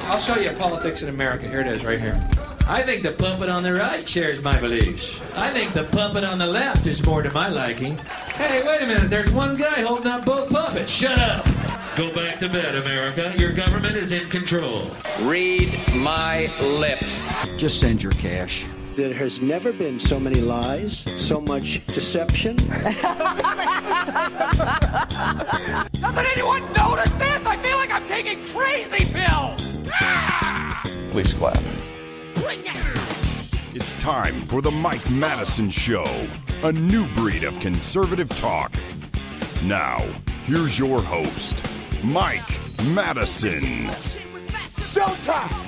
I'll show you politics in America. Here it is, right here. I think the puppet on the right shares my beliefs. I think the puppet on the left is more to my liking. Hey, wait a minute. There's one guy holding up both puppets. Shut up. Go back to bed, America. Your government is in control. Read my lips. Just send your cash. There has never been so many lies, so much deception. Doesn't anyone notice this? I feel like I'm taking crazy pills. Please clap. It's time for the Mike Madison Show, a new breed of conservative talk. Now, here's your host, Mike Madison. Showtime!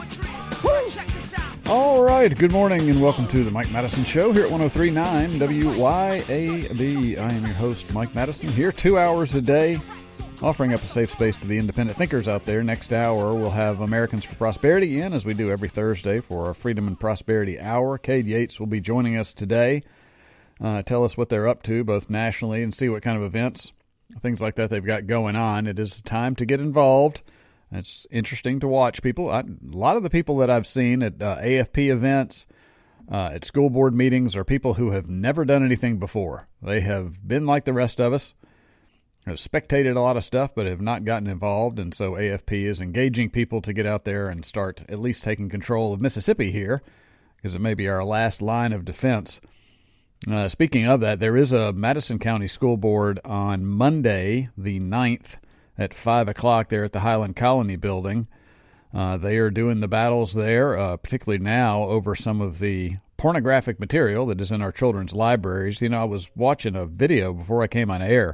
All right, good morning and welcome to the Mike Madison Show here at 103.9 WYAB. I am your host, Mike Madison, here 2 hours a day, offering up a safe space to the independent thinkers out there. Next hour, we'll have Americans for Prosperity in, as we do every Thursday for our Freedom and Prosperity Hour. Cade Yates will be joining us today. Tell us what they're up to, both nationally, and see what kind of events, things like that they've got going on. It is time to get involved. It's interesting to watch people. A lot of the people that I've seen at AFP events, at school board meetings, are people who have never done anything before. They have been like the rest of us, have spectated a lot of stuff, but have not gotten involved. And so AFP is engaging people to get out there and start at least taking control of Mississippi here, because it may be our last line of defense. Speaking of that, there is a Madison County School Board on Monday, the 9th, at 5 o'clock there at the Highland Colony building. They are doing the battles there, particularly now over some of the pornographic material that is in our children's libraries. You know, I was watching a video before I came on air.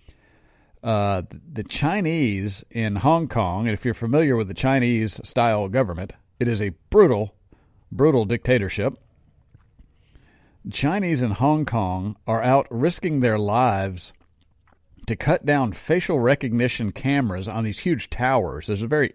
The Chinese in Hong Kong, and if you're familiar with the Chinese-style government, it is a brutal, brutal dictatorship. The Chinese in Hong Kong are out risking their lives to cut down facial recognition cameras on these huge towers. There's a very,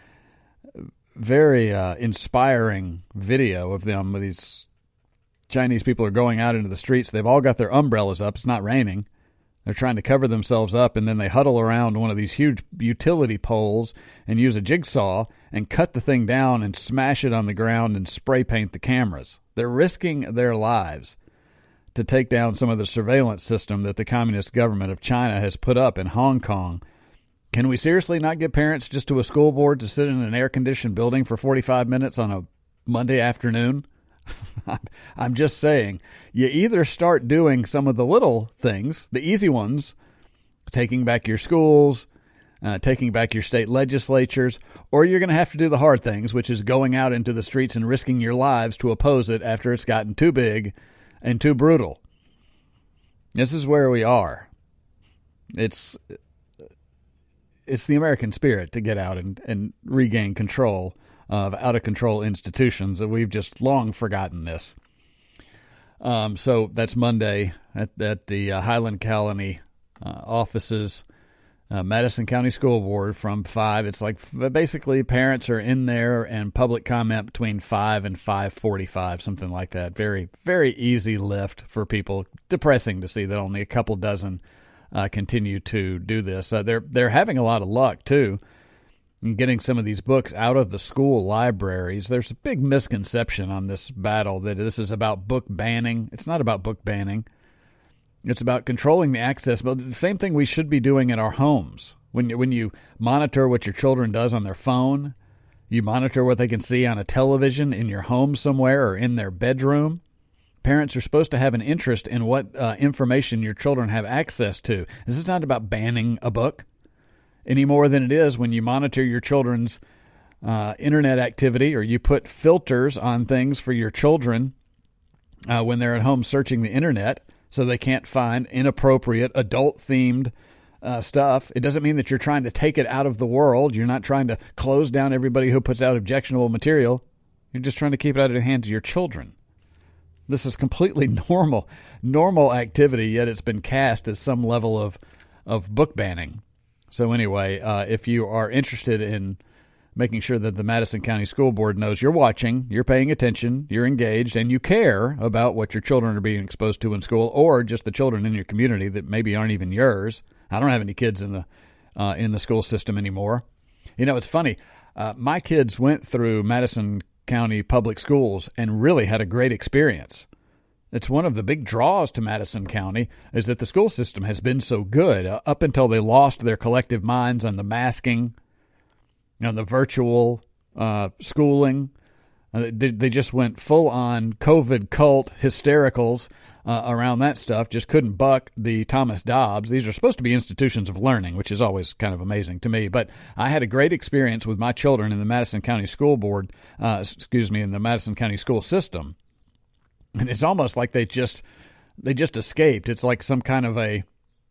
very inspiring video of them. These Chinese people are going out into the streets. They've all got their umbrellas up. It's not raining. They're trying to cover themselves up, and then they huddle around one of these huge utility poles and use a jigsaw and cut the thing down and smash it on the ground and spray paint the cameras. They're risking their lives to take down some of the surveillance system that the communist government of China has put up in Hong Kong. Can we seriously not get parents just to a school board to sit in an air-conditioned building for 45 minutes on a Monday afternoon? I'm just saying, you either start doing some of the little things, the easy ones, taking back your schools, taking back your state legislatures, or you're going to have to do the hard things, which is going out into the streets and risking your lives to oppose it after it's gotten too big and too brutal. This is where we are. It's the American spirit to get out and regain control of out-of-control institutions. We've just long forgotten this. So that's Monday at the Highland Colony offices, Madison County School Board from 5. It's like basically parents are in there and public comment between 5 and 5:45, something like that. Very, very easy lift for people. Depressing to see that only a couple dozen continue to do this. They're having a lot of luck, too, in getting some of these books out of the school libraries. There's a big misconception on this battle that this is about book banning. It's not about book banning. It's about controlling the access, but the same thing we should be doing in our homes. When you monitor what your children does on their phone, you monitor what they can see on a television in your home somewhere or in their bedroom. Parents are supposed to have an interest in what information your children have access to. This is not about banning a book any more than it is when you monitor your children's internet activity, or you put filters on things for your children when they're at home searching the internet, so they can't find inappropriate, adult-themed stuff. It doesn't mean that you're trying to take it out of the world. You're not trying to close down everybody who puts out objectionable material. You're just trying to keep it out of the hands of your children. This is completely normal activity, yet it's been cast as some level of book banning. So anyway, if you are interested in making sure that the Madison County School Board knows you're watching, you're paying attention, you're engaged, and you care about what your children are being exposed to in school, or just the children in your community that maybe aren't even yours. I don't have any kids in the school system anymore. You know, it's funny. My kids went through Madison County Public Schools and really had a great experience. It's one of the big draws to Madison County is that the school system has been so good up until they lost their collective minds on the masking and the virtual schooling. They just went full-on COVID cult hystericals around that stuff, just couldn't buck the Thomas Dobbs. These are supposed to be institutions of learning, which is always kind of amazing to me. But I had a great experience with my children in the Madison County School Board, in the Madison County school system. And it's almost like they just escaped. It's like some kind of a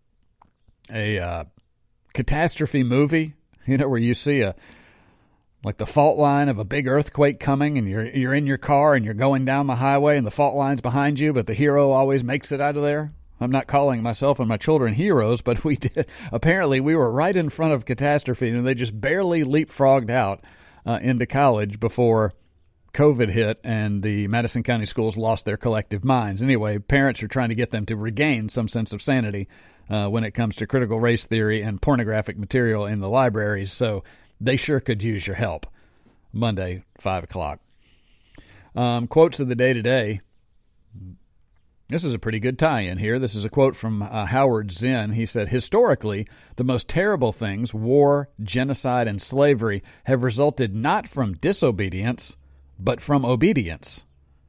catastrophe movie, where you see like the fault line of a big earthquake coming, and you're in your car and you're going down the highway and the fault line's behind you, but the hero always makes it out of there. I'm not calling myself and my children heroes, but we did. Apparently we were right in front of catastrophe, and they just barely leapfrogged out into college before COVID hit and the Madison County schools lost their collective minds. Anyway, parents are trying to get them to regain some sense of sanity when it comes to critical race theory and pornographic material in the libraries. So they sure could use your help. Monday, 5 o'clock. Quotes of the day today. This is a pretty good tie-in here. This is a quote from Howard Zinn. He said, historically, the most terrible things, war, genocide, and slavery, have resulted not from disobedience, but from obedience.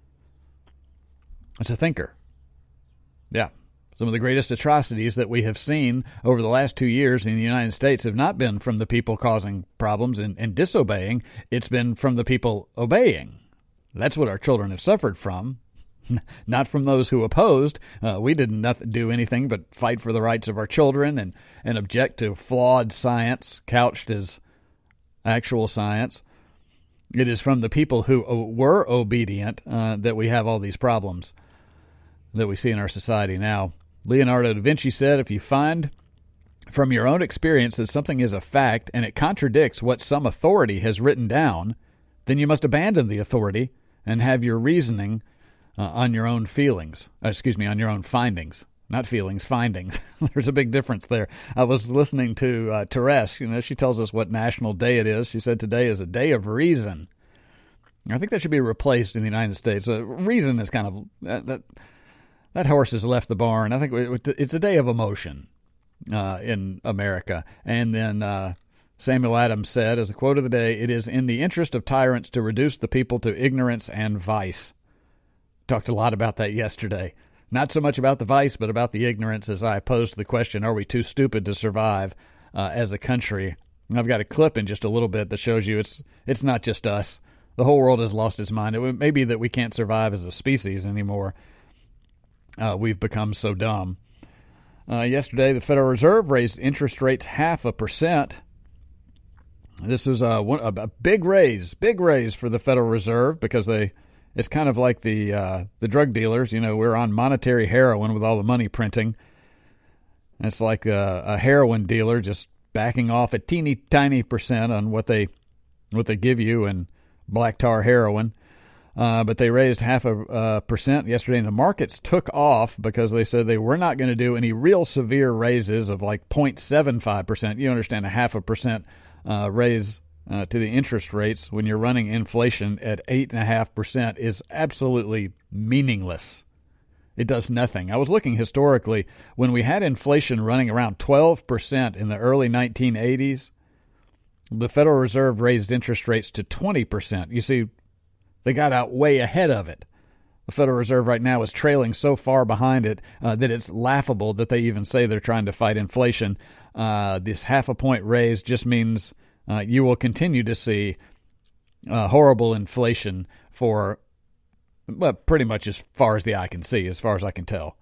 It's a thinker. Yeah. Some of the greatest atrocities that we have seen over the last 2 years in the United States have not been from the people causing problems and disobeying. It's been from the people obeying. That's what our children have suffered from, not from those who opposed. We didn't do anything but fight for the rights of our children and object to flawed science couched as actual science. It is from the people who were obedient that we have all these problems that we see in our society now. Leonardo da Vinci said, if you find from your own experience that something is a fact and it contradicts what some authority has written down, then you must abandon the authority and have your reasoning on your own on your own findings. Not feelings, findings. There's a big difference there. I was listening to Therese. She tells us what national day it is. She said today is a day of reason. I think that should be replaced in the United States. Reason is kind of that horse has left the barn. I think it's a day of emotion in America. And then Samuel Adams said, as a quote of the day, it is in the interest of tyrants to reduce the people to ignorance and vice. Talked a lot about that yesterday. Not so much about the vice, but about the ignorance as I posed the question, are we too stupid to survive as a country? And I've got a clip in just a little bit that shows you it's not just us. The whole world has lost its mind. It may be that we can't survive as a species anymore. We've become so dumb. Yesterday, the Federal Reserve raised interest rates 0.5%. This was a big raise for the Federal Reserve because it's kind of like the drug dealers. We're on monetary heroin with all the money printing. It's like a heroin dealer just backing off a teeny tiny percent on what they give you in black tar heroin. But they raised 0.5% yesterday, and the markets took off because they said they were not going to do any real severe raises of like 0.75%. You understand, 0.5% raise to the interest rates when you're running inflation at 8.5% is absolutely meaningless. It does nothing. I was looking historically when we had inflation running around 12% in the early 1980s. The Federal Reserve raised interest rates to 20%. You see, they got out way ahead of it. The Federal Reserve right now is trailing so far behind it that it's laughable that they even say they're trying to fight inflation. This 0.5 point raise just means you will continue to see horrible inflation for pretty much as far as the eye can see, as far as I can tell.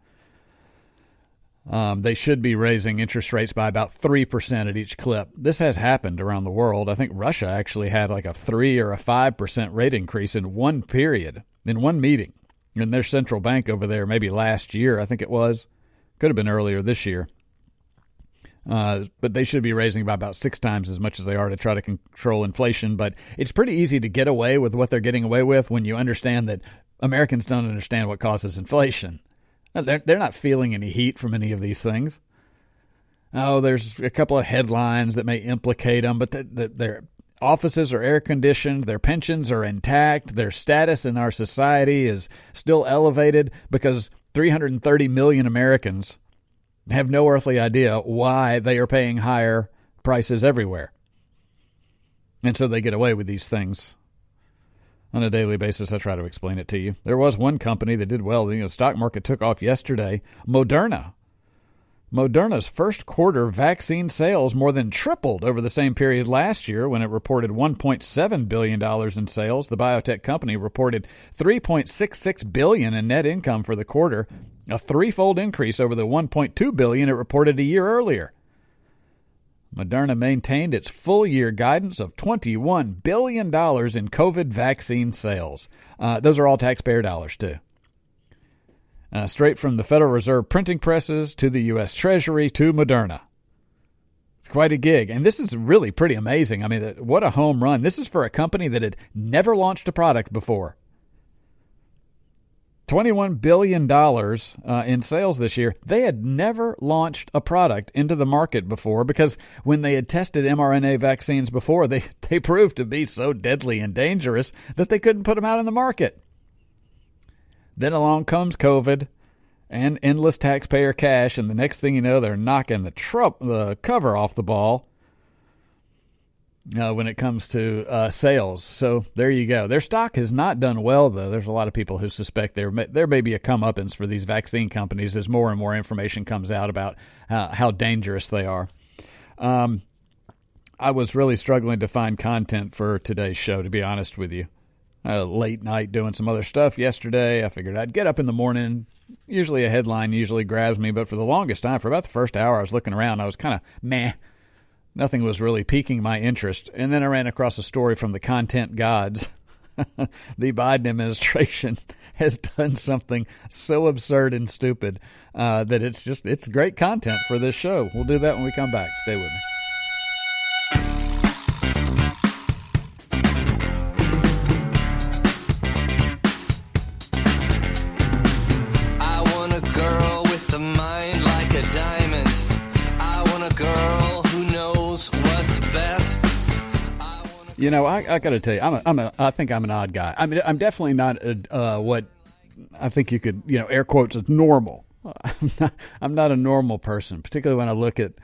They should be raising interest rates by about 3% at each clip. This has happened around the world. I think Russia actually had like a 3 or a 5% rate increase in one period, in one meeting, in their central bank over there, maybe last year, I think it was. Could have been earlier this year. But they should be raising by about 6 times as much as they are to try to control inflation. But it's pretty easy to get away with what they're getting away with when you understand that Americans don't understand what causes inflation. They're not feeling any heat from any of these things. Oh, there's a couple of headlines that may implicate them, but they're offices are air-conditioned, their pensions are intact, their status in our society is still elevated because 330 million Americans have no earthly idea why they are paying higher prices everywhere. And so they get away with these things on a daily basis. I try to explain it to you. There was one company that did well. The stock market took off yesterday. Moderna. Moderna's first quarter vaccine sales more than tripled over the same period last year when it reported $1.7 billion in sales. The biotech company reported $3.66 billion in net income for the quarter, a threefold increase over the $1.2 billion it reported a year earlier. Moderna maintained its full-year guidance of $21 billion in COVID vaccine sales. Those are all taxpayer dollars, too. Straight from the Federal Reserve printing presses to the U.S. Treasury to Moderna. It's quite a gig. And this is really pretty amazing. I mean, what a home run. This is for a company that had never launched a product before. $21 billion in sales this year. They had never launched a product into the market before because when they had tested mRNA vaccines before, they proved to be so deadly and dangerous that they couldn't put them out in the market. Then along comes COVID and endless taxpayer cash, and the next thing you know, they're knocking the cover off the ball when it comes to sales. So there you go. Their stock has not done well, though. There's a lot of people who suspect there may be a comeuppance for these vaccine companies as more and more information comes out about how dangerous they are. I was really struggling to find content for today's show, to be honest with you. Late night doing some other stuff yesterday. I figured I'd get up in the morning. Usually a headline usually grabs me, but for the longest time, for about the first hour, I was looking around. I was kind of meh. Nothing was really piquing my interest. And then I ran across a story from the content gods. The Biden administration has done something so absurd and stupid that it's great content for this show. We'll do that when we come back. Stay with me. You know, I got to tell you, I think I'm an odd guy. I mean, I'm definitely not what I think you could, air quotes, as normal. I'm not a normal person, particularly when I look at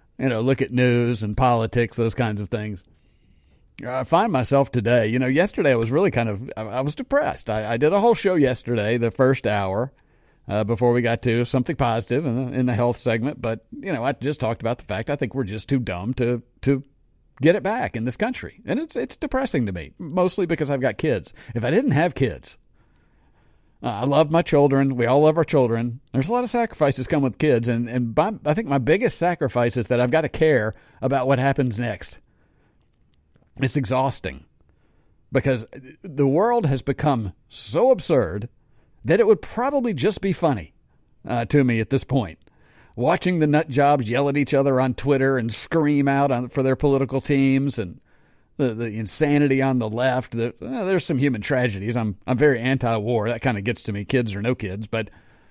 news and politics, those kinds of things. I find myself today, yesterday I was really I was depressed. I did a whole show yesterday, the first hour, before we got to something positive in the health segment. But, I just talked about the fact I think we're just too dumb to get it back in this country. And it's depressing to me, mostly because I've got kids. If I didn't have kids, I love my children. We all love our children. There's a lot of sacrifices come with kids. And I think my biggest sacrifice is that I've got to care about what happens next. It's exhausting because the world has become so absurd that it would probably just be funny to me at this point. Watching the nut jobs yell at each other on Twitter and scream out for their political teams and the insanity on the left. There's some human tragedies. I'm very anti-war. That kind of gets to me, kids or no kids. But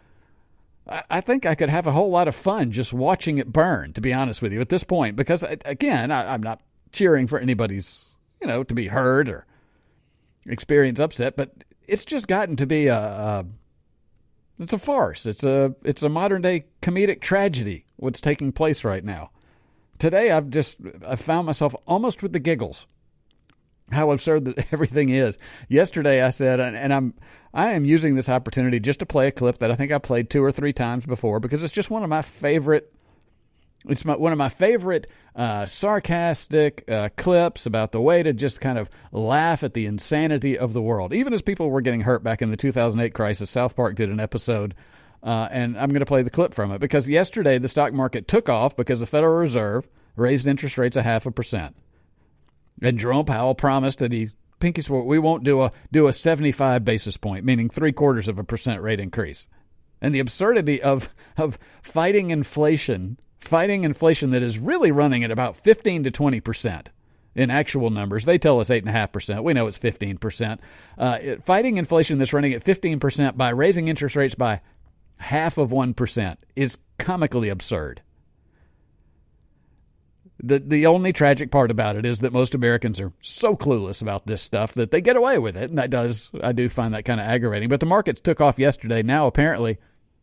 I think I could have a whole lot of fun just watching it burn, to be honest with you, at this point. Because, again, I'm not cheering for anybody's, to be hurt or experience upset. But it's just gotten to be it's a farce. It's a modern day comedic tragedy. What's taking place right now? Today, I found myself almost with the giggles. How absurd that everything is. Yesterday, I said, and I am using this opportunity just to play a clip that I think I played 2 or 3 times before because it's just one of my favorite. It's one of my favorite sarcastic clips about the way to just kind of laugh at the insanity of the world. Even as people were getting hurt back in the 2008 crisis, South Park did an episode, and I'm going to play the clip from it. Because yesterday the stock market took off because the Federal Reserve raised interest rates 0.5%. And Jerome Powell promised that pinky swore, we won't do a 75 basis point, meaning 0.75% rate increase. And the absurdity of fighting inflation that is really running at about 15 to 20% in actual numbers. They tell us 8.5%. We know it's 15%. Fighting inflation that's running at 15% by raising interest rates by 0.5% is comically absurd. The only tragic part about it is that most Americans are so clueless about this stuff that they get away with it, and I do find that kind of aggravating. But the markets took off yesterday. Now, apparently,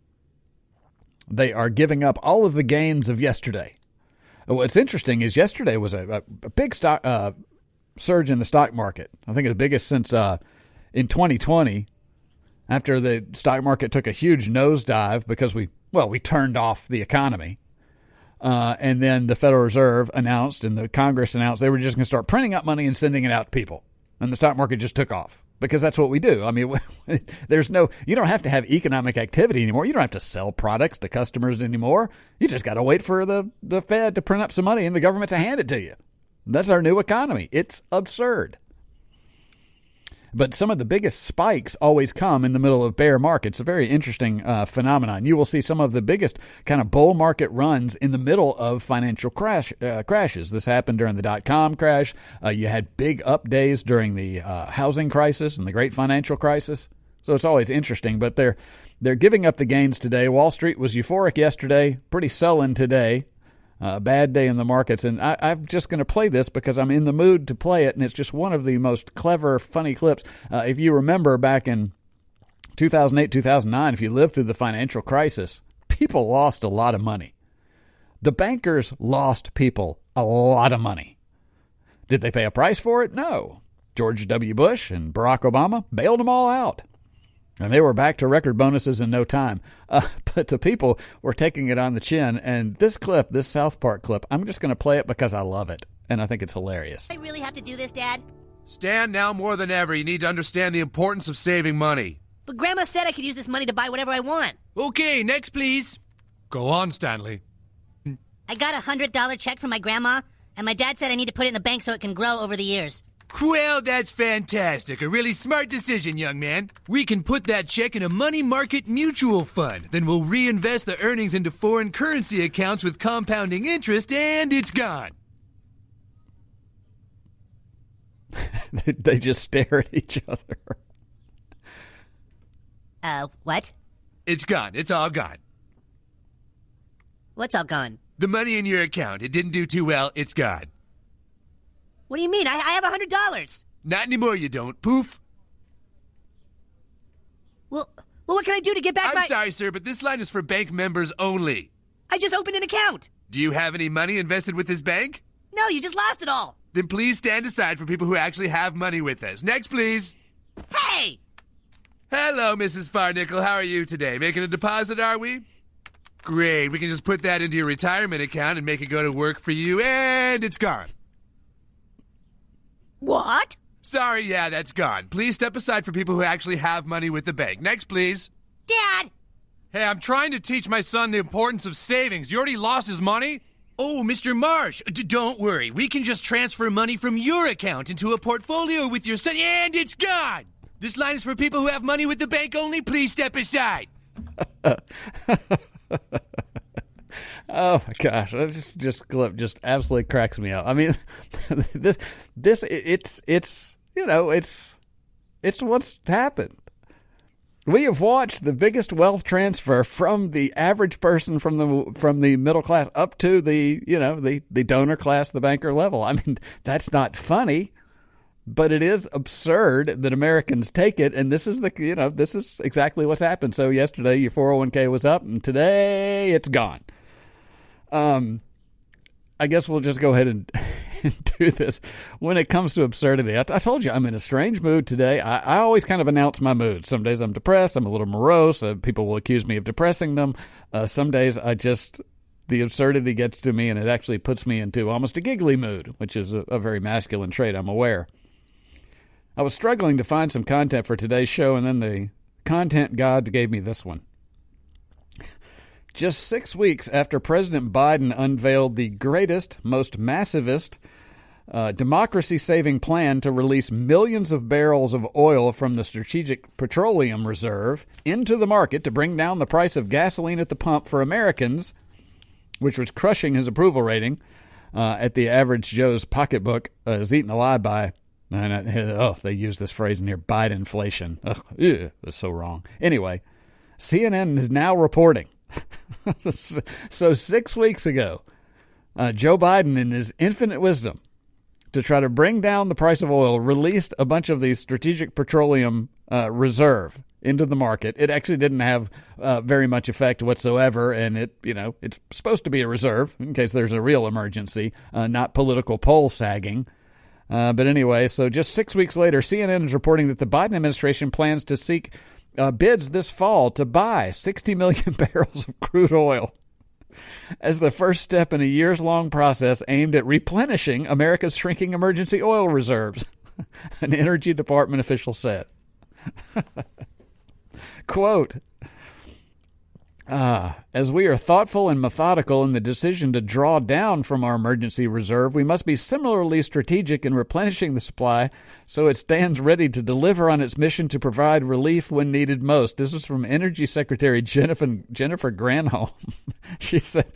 they are giving up all of the gains of yesterday. What's interesting is yesterday was a big stock surge in the stock market. I think it's the biggest since in 2020, after the stock market took a huge nosedive because we turned off the economy. And then the Federal Reserve announced and the Congress announced they were just going to start printing up money and sending it out to people. And the stock market just took off because that's what we do. I mean, you don't have to have economic activity anymore. You don't have to sell products to customers anymore. You just got to wait for the Fed to print up some money and the government to hand it to you. That's our new economy. It's absurd. But some of the biggest spikes always come in the middle of bear markets. A very interesting phenomenon. You will see some of the biggest kind of bull market runs in the middle of financial crashes. This happened during the dot-com crash. You had big up days during the housing crisis and the great financial crisis. So it's always interesting. But they're giving up the gains today. Wall Street was euphoric yesterday, pretty sullen today. Bad day in the markets, and I'm just going to play this because I'm in the mood to play it, and it's just one of the most clever, funny clips. If you remember back in 2008, 2009, if you lived through the financial crisis, people lost a lot of money. The bankers lost people a lot of money. Did they pay a price for it? No. George W. Bush and Barack Obama bailed them all out. And they were back to record bonuses in no time. But the people were taking it on the chin. And this clip, this South Park clip, I'm just going to play it because I love it. And I think it's hilarious. I really have to do this, Dad? Stan, now more than ever, you need to understand the importance of saving money. But Grandma said I could use this money to buy whatever I want. Okay, next, please. Go on, Stanley. I got a $100 check from my grandma, and my dad said I need to put it in the bank so it can grow over the years. Well, that's fantastic. A really smart decision, young man. We can put that check in a money market mutual fund. Then we'll reinvest the earnings into foreign currency accounts with compounding interest, and it's gone. They just stare at each other. What? It's gone. It's all gone. What's all gone? The money in your account. It didn't do too well. It's gone. What do you mean? I have $100. Not anymore, you don't. Poof. Well, what can I do to get back I'm sorry, sir, but this line is for bank members only. I just opened an account. Do you have any money invested with this bank? No, you just lost it all. Then please stand aside for people who actually have money with us. Next, please. Hey! Hello, Mrs. Farnickel. How are you today? Making a deposit, are we? Great. We can just put that into your retirement account and make it go to work for you, and it's gone. What? Sorry, yeah, that's gone. Please step aside for people who actually have money with the bank. Next, please. Dad! Hey, I'm trying to teach my son the importance of savings. You already lost his money? Oh, Mr. Marsh, don't worry. We can just transfer money from your account into a portfolio with your son, and it's gone! This line is for people who have money with the bank only. Please step aside. Oh my gosh! Just clip just absolutely cracks me up. I mean, it's what's happened. We have watched the biggest wealth transfer from the average person from the middle class up to the donor class, the banker level. I mean, that's not funny, but it is absurd that Americans take it. And this is this is exactly what's happened. So yesterday your 401k was up, and today it's gone. I guess we'll just go ahead and do this. When it comes to absurdity, I told you I'm in a strange mood today. I always kind of announce my mood. Some days I'm depressed. I'm a little morose. People will accuse me of depressing them. Some days the absurdity gets to me, and it actually puts me into almost a giggly mood, which is a very masculine trait, I'm aware. I was struggling to find some content for today's show, and then the content gods gave me this one. Just 6 weeks after President Biden unveiled the greatest, most massivist, democracy-saving plan to release millions of barrels of oil from the Strategic Petroleum Reserve into the market to bring down the price of gasoline at the pump for Americans, which was crushing his approval rating at the average Joe's pocketbook, is eaten alive by, they use this phrase in here, Bidenflation. That's so wrong. Anyway, CNN is now reporting. So 6 weeks ago, Joe Biden, in his infinite wisdom, to try to bring down the price of oil, released a bunch of the strategic petroleum reserve into the market. It actually didn't have very much effect whatsoever, and it's supposed to be a reserve in case there's a real emergency, not political poll sagging. But anyway, so just 6 weeks later, CNN is reporting that the Biden administration plans to seek bids this fall to buy 60 million barrels of crude oil as the first step in a years-long process aimed at replenishing America's shrinking emergency oil reserves, an Energy Department official said. Quote, as we are thoughtful and methodical in the decision to draw down from our emergency reserve, we must be similarly strategic in replenishing the supply so it stands ready to deliver on its mission to provide relief when needed most. This was from Energy Secretary Jennifer Granholm. She said,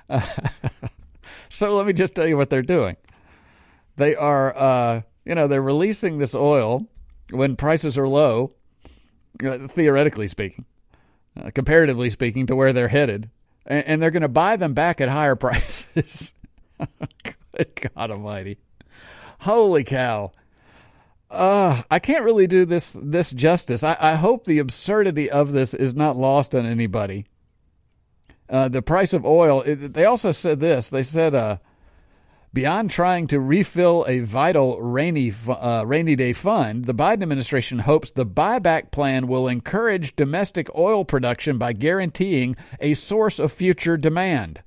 so let me just tell you what they're doing. They are, they're releasing this oil when prices are low, theoretically speaking. Comparatively speaking, to where they're headed, and they're going to buy them back at higher prices. Good God Almighty! Holy cow! I can't really do this justice. I hope the absurdity of this is not lost on anybody. The price of oil. They also said this. They said, beyond trying to refill a vital rainy day fund, the Biden administration hopes the buyback plan will encourage domestic oil production by guaranteeing a source of future demand.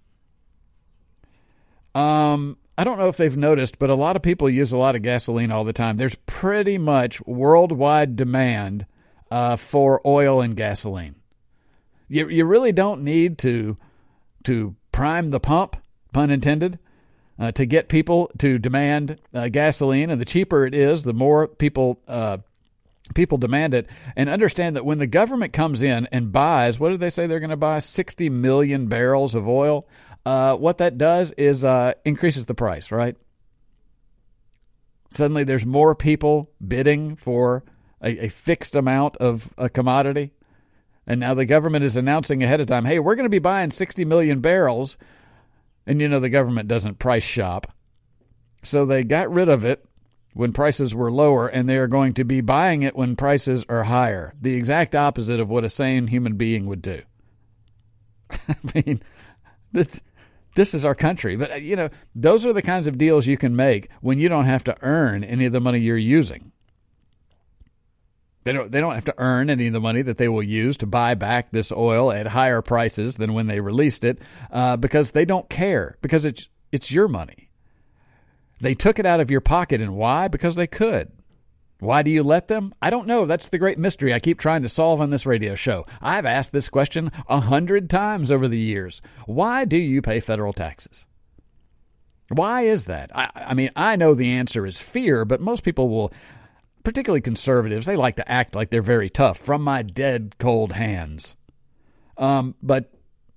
I don't know if they've noticed, but a lot of people use a lot of gasoline all the time. There's pretty much worldwide demand for oil and gasoline. You really don't need to prime the pump, pun intended, to get people to demand gasoline. And the cheaper it is, the more people demand it. And understand that when the government comes in and buys, what did they say they're going to buy? 60 million barrels of oil. What that does is increases the price, right? Suddenly there's more people bidding for a fixed amount of a commodity. And now the government is announcing ahead of time, hey, we're going to be buying 60 million barrels. And the government doesn't price shop. So they got rid of it when prices were lower, and they are going to be buying it when prices are higher. The exact opposite of what a sane human being would do. I mean, this is our country. But, those are the kinds of deals you can make when you don't have to earn any of the money you're using. They don't have to earn any of the money that they will use to buy back this oil at higher prices than when they released it, because they don't care, because it's your money. They took it out of your pocket, and why? Because they could. Why do you let them? I don't know. That's the great mystery I keep trying to solve on this radio show. I've asked this question 100 times over the years. Why do you pay federal taxes? Why is that? I mean, I know the answer is fear, but most people will, particularly conservatives, they like to act like they're very tough. From my dead, cold hands. But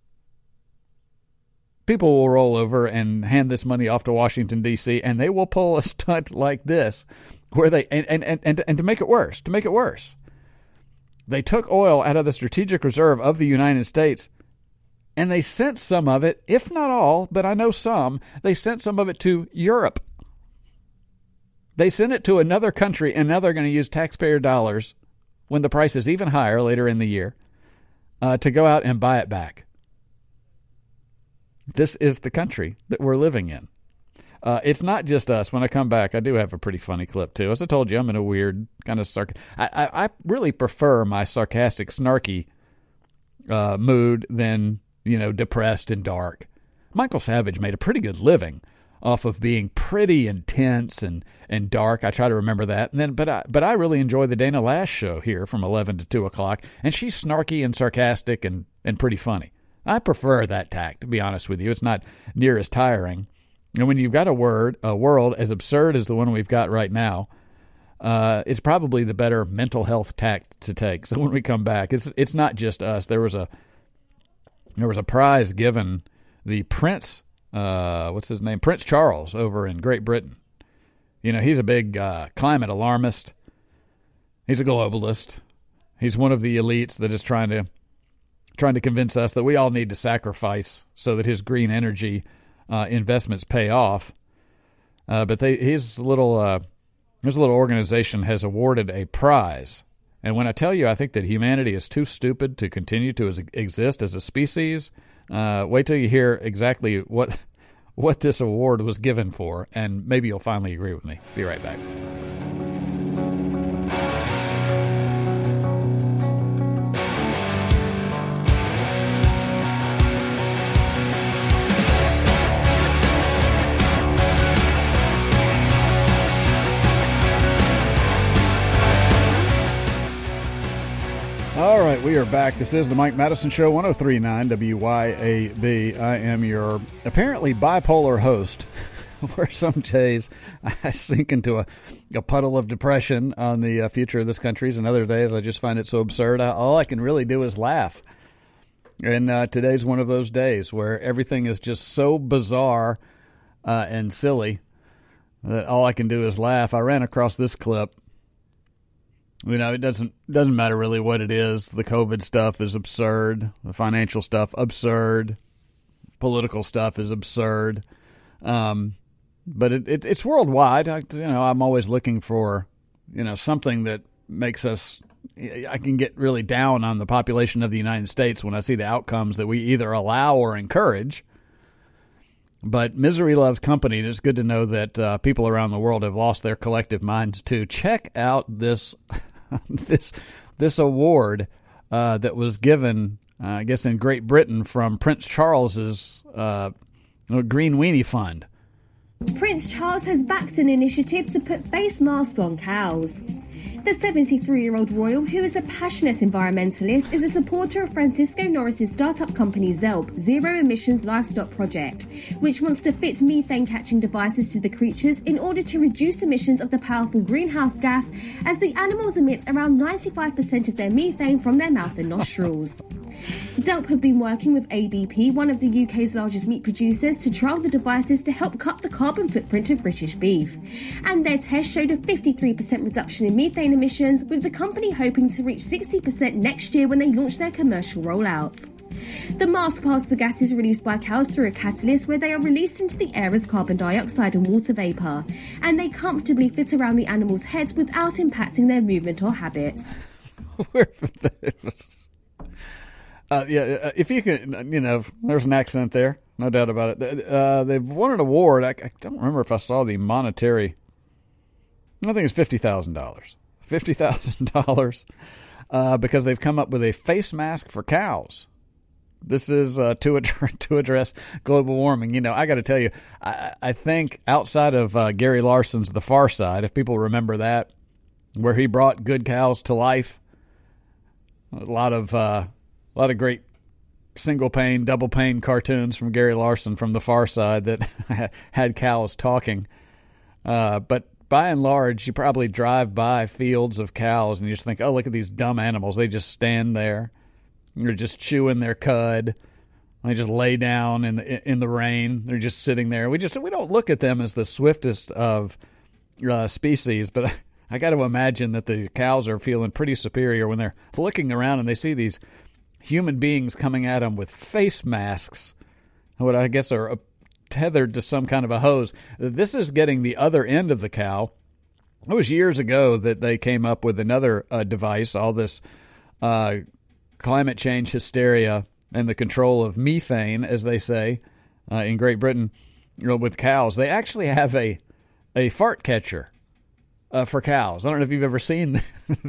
people will roll over and hand this money off to Washington, D.C., and they will pull a stunt like this, where they and to make it worse, they took oil out of the strategic reserve of the United States, and they sent some of it, if not all, but I know some, they sent some of it to Europe. They sent it to another country, and now they're going to use taxpayer dollars when the price is even higher later in the year to go out and buy it back. This is the country that we're living in. It's not just us. When I come back, I do have a pretty funny clip, too. As I told you, I'm in a weird kind of I really prefer my sarcastic, snarky mood than, depressed and dark. Michael Savage made a pretty good living off of being pretty intense and dark. I try to remember that. And then, but I really enjoy the Dana Lash show here from 11 to 2 o'clock, and she's snarky and sarcastic and pretty funny. I prefer that tack, to be honest with you. It's not near as tiring. And when you've got a world as absurd as the one we've got right now, it's probably the better mental health tack to take. So when we come back, it's not just us. There was a prize given the Prince. What's his name? Prince Charles over in Great Britain. He's a big climate alarmist. He's a globalist. He's one of the elites that is trying to convince us that we all need to sacrifice so that his green energy investments pay off. But his little organization has awarded a prize. And when I tell you I think that humanity is too stupid to continue to exist as a species, wait till you hear exactly what this award was given for, and maybe you'll finally agree with me. Be right back. All right, we are back. This is the Mike Madison Show, 103.9 WYAB. I am your apparently bipolar host, where some days I sink into a puddle of depression on the future of this country, and other days I just find it so absurd. All I can really do is laugh. And today's one of those days where everything is just so bizarre and silly that all I can do is laugh. I ran across this clip. It doesn't matter really what it is. The COVID stuff is absurd. The financial stuff, absurd. Political stuff is absurd. But it's worldwide. I'm always looking for, something that makes us. I can get really down on the population of the United States when I see the outcomes that we either allow or encourage. But misery loves company, and it's good to know that people around the world have lost their collective minds too. Check out this this award that was given, I guess, in Great Britain from Prince Charles's Green Weenie Fund. Prince Charles has backed an initiative to put face masks on cows. The 73-year-old royal, who is a passionate environmentalist, is a supporter of Francisco Norris's startup company Zelp, Zero Emissions Livestock Project, which wants to fit methane-catching devices to the creatures in order to reduce emissions of the powerful greenhouse gas, as the animals emit around 95% of their methane from their mouth and nostrils. Zelp have been working with ABP, one of the UK's largest meat producers, to trial the devices to help cut the carbon footprint of British beef. And their test showed a 53% reduction in methane emissions, with the company hoping to reach 60% next year when they launch their commercial rollout. The mask pass the gases released by cows through a catalyst where they are released into the air as carbon dioxide and water vapour, and they comfortably fit around the animals' heads without impacting their movement or habits. If you can, there's an accent there, no doubt about it. They've won an award. I don't remember if I saw the monetary. I think it's $50,000. $50,000 because they've come up with a face mask for cows. This is to address global warming. I got to tell you, I think outside of Gary Larson's The Far Side, if people remember that, where he brought good cows to life, a lot of great single pane, double pane cartoons from Gary Larson from The Far Side that had cows talking. But by and large, you probably drive by fields of cows and you just think, oh, look at these dumb animals. They just stand there. They're just chewing their cud. They just lay down in the rain. They're just sitting there. We don't look at them as the swiftest of species, but I got to imagine that the cows are feeling pretty superior when they're looking around and they see these human beings coming at them with face masks, what I guess are tethered to some kind of a hose. This is getting the other end of the cow. It was years ago that they came up with another device, all this climate change hysteria and the control of methane, as they say, in Great Britain, with cows. They actually have a fart catcher for cows. I don't know if you've ever seen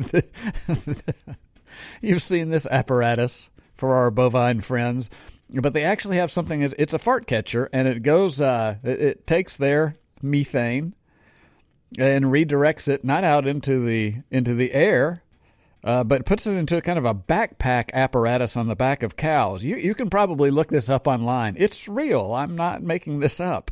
you've seen this apparatus for our bovine friends, but they actually have something. It's a fart catcher, and it goes. It takes their methane and redirects it not out into the air, but puts it into kind of a backpack apparatus on the back of cows. You can probably look this up online. It's real. I'm not making this up.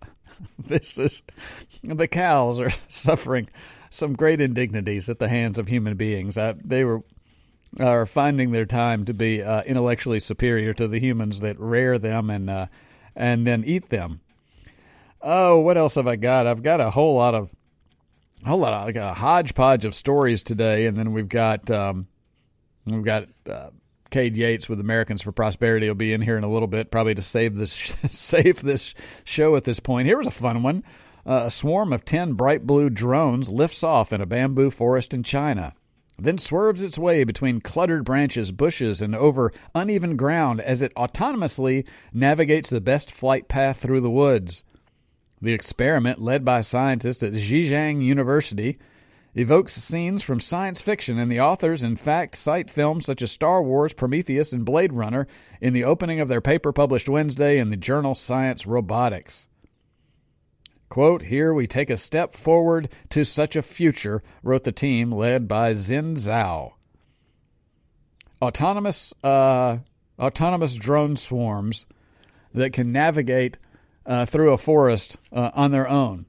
The cows are suffering some great indignities at the hands of human beings. They are finding their time to be intellectually superior to the humans that rear them and then eat them. Oh, what else have I got? I've got a a hodgepodge of stories today, and then we've got Kevin Cade Yates with Americans for Prosperity will be in here in a little bit, probably to save this show at this point. Here was a fun one. A swarm of 10 bright blue drones lifts off in a bamboo forest in China, then swerves its way between cluttered branches, bushes, and over uneven ground as it autonomously navigates the best flight path through the woods. The experiment, led by scientists at Zhejiang University, evokes scenes from science fiction, and the authors, in fact, cite films such as Star Wars, Prometheus, and Blade Runner in the opening of their paper published Wednesday in the journal Science Robotics. Quote, "Here we take a step forward to such a future," wrote the team led by Xin Zhao. Autonomous drone swarms that can navigate through a forest on their own.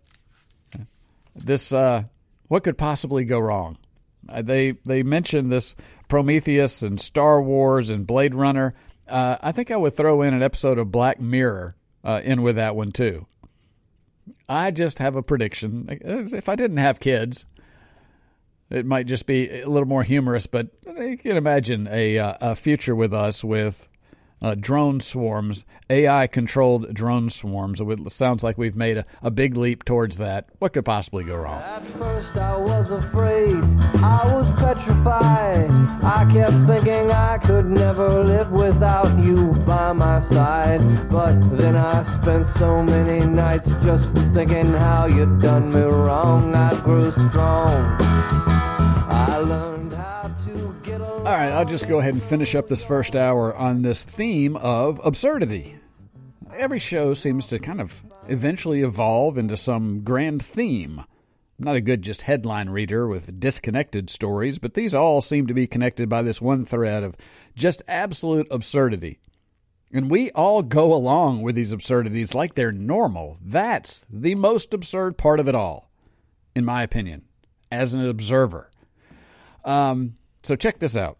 This, what could possibly go wrong? They mentioned this Prometheus and Star Wars and Blade Runner. I think I would throw in an episode of Black Mirror in with that one too. I just have a prediction. If I didn't have kids, it might just be a little more humorous, but you can imagine a future with us with drone swarms, AI-controlled drone swarms. It sounds like we've made a big leap towards that. What could possibly go wrong? At first I was afraid, I was petrified. I kept thinking I could never live without you by my side. But then I spent so many nights just thinking how you'd done me wrong. I grew strong. I learned how to get along. All right, I'll just go ahead and finish up this first hour on this theme of absurdity. Every show seems to kind of eventually evolve into some grand theme. I'm not a good just headline reader with disconnected stories, but these all seem to be connected by this one thread of just absolute absurdity. And we all go along with these absurdities like they're normal. That's the most absurd part of it all, in my opinion, as an observer. So check this out.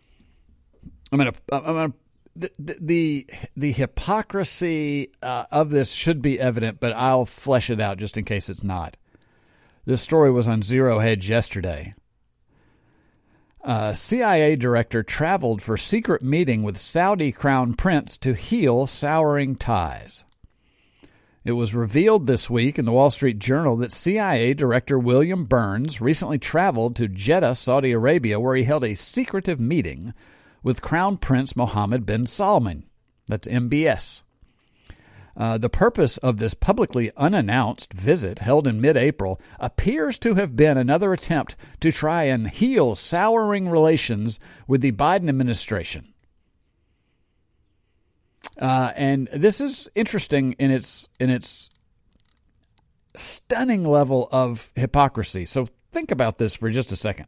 The hypocrisy of this should be evident, but I'll flesh it out just in case it's not. This story was on Zero Hedge yesterday. CIA director traveled for secret meeting with Saudi crown prince to heal souring ties. It was revealed this week in the Wall Street Journal that CIA Director William Burns recently traveled to Jeddah, Saudi Arabia, where he held a secretive meeting with Crown Prince Mohammed bin Salman. That's MBS. The purpose of this publicly unannounced visit, held in mid-April, appears to have been another attempt to try and heal souring relations with the Biden administration. And this is interesting in its stunning level of hypocrisy. So think about this for just a second.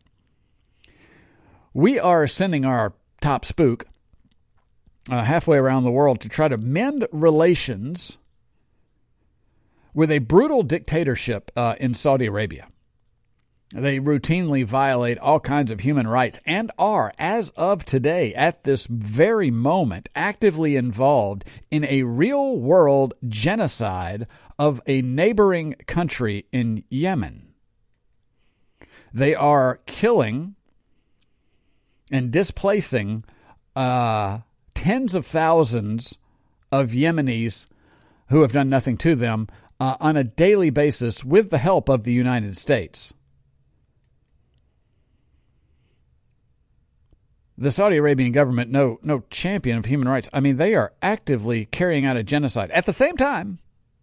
We are sending our top spook halfway around the world to try to mend relations with a brutal dictatorship in Saudi Arabia. They routinely violate all kinds of human rights and are, as of today, at this very moment, actively involved in a real-world genocide of a neighboring country in Yemen. They are killing and displacing tens of thousands of Yemenis who have done nothing to them on a daily basis with the help of the United States. The Saudi Arabian government, no champion of human rights. I mean, they are actively carrying out a genocide. At the same time,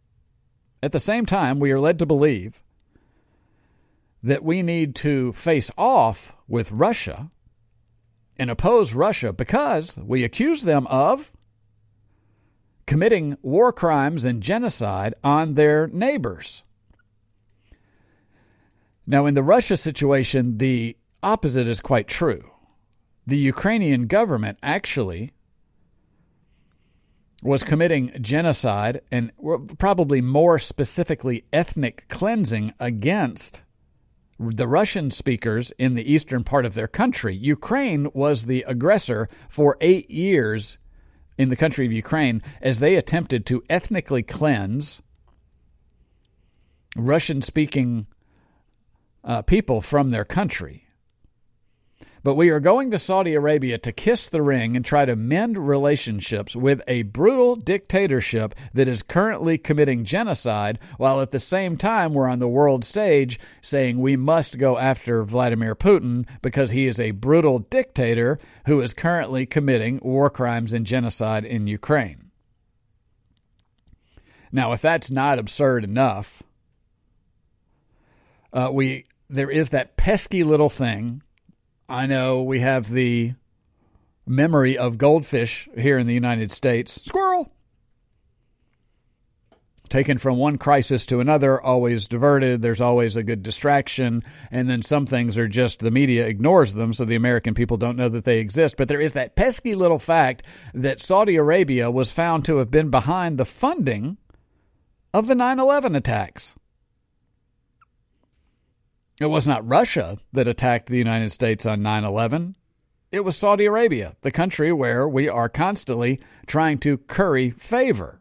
we are led to believe that we need to face off with Russia and oppose Russia because we accuse them of committing war crimes and genocide on their neighbors. Now, in the Russia situation, the opposite is quite true. The Ukrainian government actually was committing genocide and probably more specifically ethnic cleansing against the Russian speakers in the eastern part of their country. Ukraine was the aggressor for 8 years in the country of Ukraine as they attempted to ethnically cleanse Russian-speaking people from their country. But we are going to Saudi Arabia to kiss the ring and try to mend relationships with a brutal dictatorship that is currently committing genocide, while at the same time we're on the world stage saying we must go after Vladimir Putin because he is a brutal dictator who is currently committing war crimes and genocide in Ukraine. Now, if that's not absurd enough, there is that pesky little thing. I know we have the memory of goldfish here in the United States. Squirrel! Taken from one crisis to another, always diverted. There's always a good distraction. And then some things are just the media ignores them, so the American people don't know that they exist. But there is that pesky little fact that Saudi Arabia was found to have been behind the funding of the 9/11 attacks. It was not Russia that attacked the United States on 9/11. It was Saudi Arabia, the country where we are constantly trying to curry favor.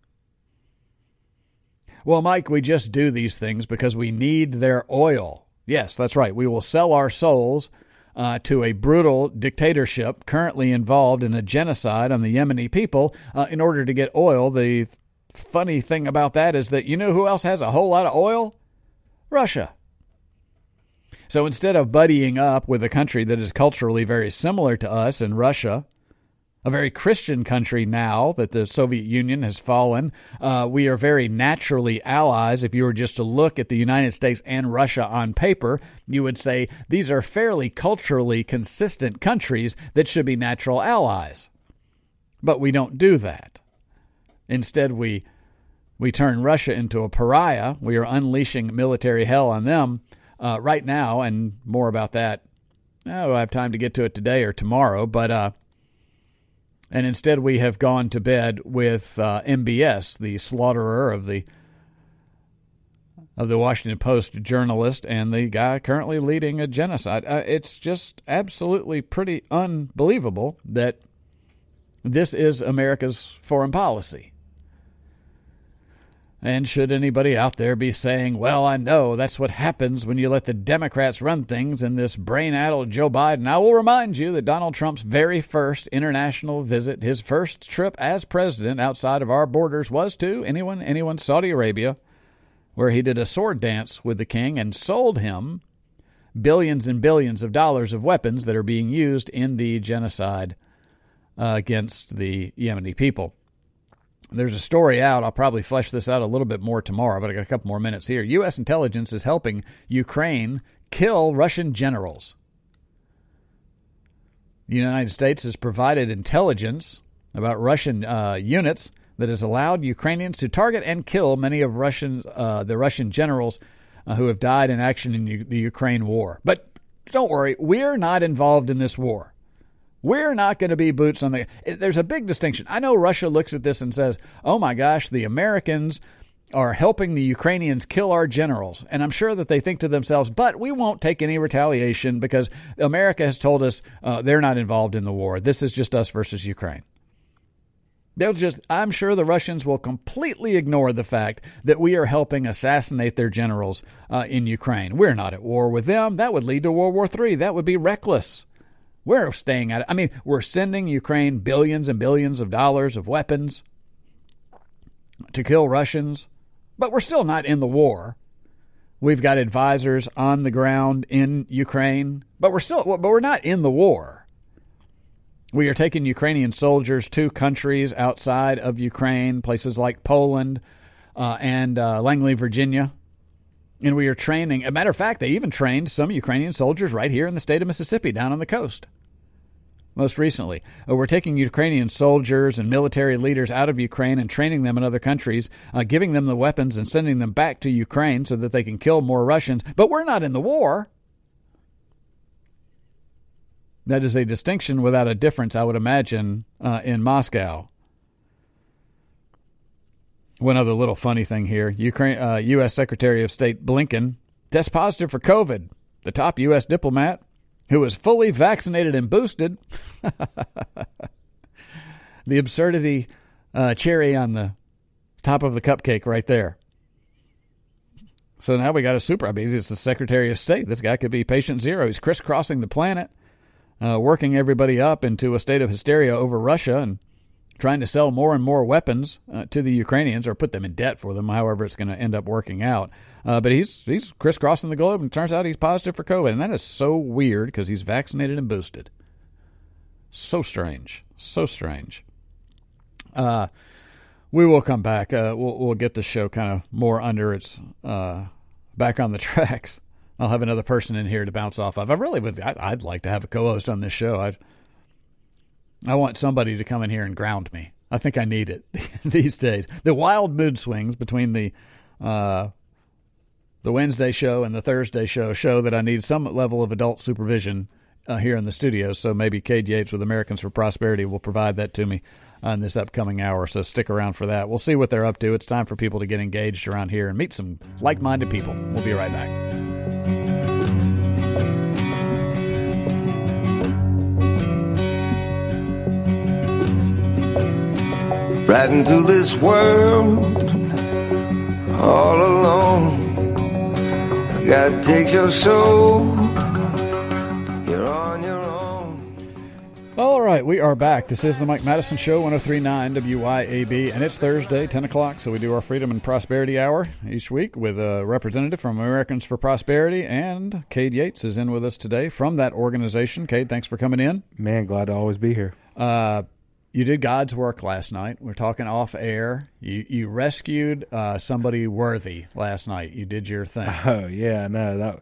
Well, Mike, we just do these things because we need their oil. Yes, that's right. We will sell our souls to a brutal dictatorship currently involved in a genocide on the Yemeni people in order to get oil. The funny thing about that is that you know who else has a whole lot of oil? Russia. So instead of buddying up with a country that is culturally very similar to us in Russia, a very Christian country now that the Soviet Union has fallen, we are very naturally allies. If you were just to look at the United States and Russia on paper, you would say these are fairly culturally consistent countries that should be natural allies. But we don't do that. Instead, we turn Russia into a pariah. We are unleashing military hell on them. Right now, and more about that, I don't have time to get to it today or tomorrow, but and instead we have gone to bed with MBS, the slaughterer of the Washington Post journalist and the guy currently leading a genocide. It's just absolutely pretty unbelievable that this is America's foreign policy. And should anybody out there be saying, well, I know that's what happens when you let the Democrats run things and this brain-addled Joe Biden, I will remind you that Donald Trump's very first international visit, his first trip as president outside of our borders was to anyone, Saudi Arabia, where he did a sword dance with the king and sold him billions and billions of dollars of weapons that are being used in the genocide against the Yemeni people. There's a story out. I'll probably flesh this out a little bit more tomorrow, but I got a couple more minutes here. U.S. intelligence is helping Ukraine kill Russian generals. The United States has provided intelligence about Russian units that has allowed Ukrainians to target and kill many of the Russian generals who have died in action in the Ukraine war. But don't worry, we're not involved in this war. We're not going to be boots on the... There's a big distinction. I know Russia looks at this and says, oh my gosh, the Americans are helping the Ukrainians kill our generals. And I'm sure that they think to themselves, but we won't take any retaliation because America has told us they're not involved in the war. This is just us versus Ukraine. I'm sure the Russians will completely ignore the fact that we are helping assassinate their generals in Ukraine. We're not at war with them. That would lead to World War III. That would be reckless. We're staying at it. I mean, we're sending Ukraine billions and billions of dollars of weapons to kill Russians, but we're still not in the war. We've got advisors on the ground in Ukraine, but we're not in the war. We are taking Ukrainian soldiers to countries outside of Ukraine, places like Poland and Langley, Virginia. And we are training. As a matter of fact, they even trained some Ukrainian soldiers right here in the state of Mississippi, down on the coast. Most recently, we're taking Ukrainian soldiers and military leaders out of Ukraine and training them in other countries, giving them the weapons and sending them back to Ukraine so that they can kill more Russians. But we're not in the war. That is a distinction without a difference, I would imagine, in Moscow. One other little funny thing here. U.S. Secretary of State Blinken tests positive for COVID. The top U.S. diplomat, who was fully vaccinated and boosted. The absurdity cherry on the top of the cupcake right there. So now we got a super. I mean, he's the Secretary of State. This guy could be patient zero. He's crisscrossing the planet, working everybody up into a state of hysteria over Russia and trying to sell more and more weapons to the Ukrainians or put them in debt for them, however it's going to end up working out. But he's crisscrossing the globe, and it turns out he's positive for COVID. And that is so weird because he's vaccinated and boosted. So strange. So strange. We will come back. We'll get the show kind of more under its back on the tracks. I'll have another person in here to bounce off of. I'd like to have a co-host on this show. I want somebody to come in here and ground me. I think I need it these days. The wild mood swings between the Wednesday show and the Thursday show that I need some level of adult supervision here in the studio. So maybe Cade Yates with Americans for Prosperity will provide that to me in this upcoming hour. So stick around for that. We'll see what they're up to. It's time for people to get engaged around here and meet some like-minded people. We'll be right back. Right into this world, all alone. God takes your soul. You're on your own. All right, we are back. This is the Mike Madison Show, 103.9 WYAB, and it's Thursday, 10 o'clock, so we do our Freedom and Prosperity Hour each week with a representative from Americans for Prosperity, and Cade Yates is in with us today from that organization. Cade, thanks for coming in. Man, glad to always be here. You did God's work last night. We're talking off air. You rescued somebody worthy last night. You did your thing. Oh yeah, no,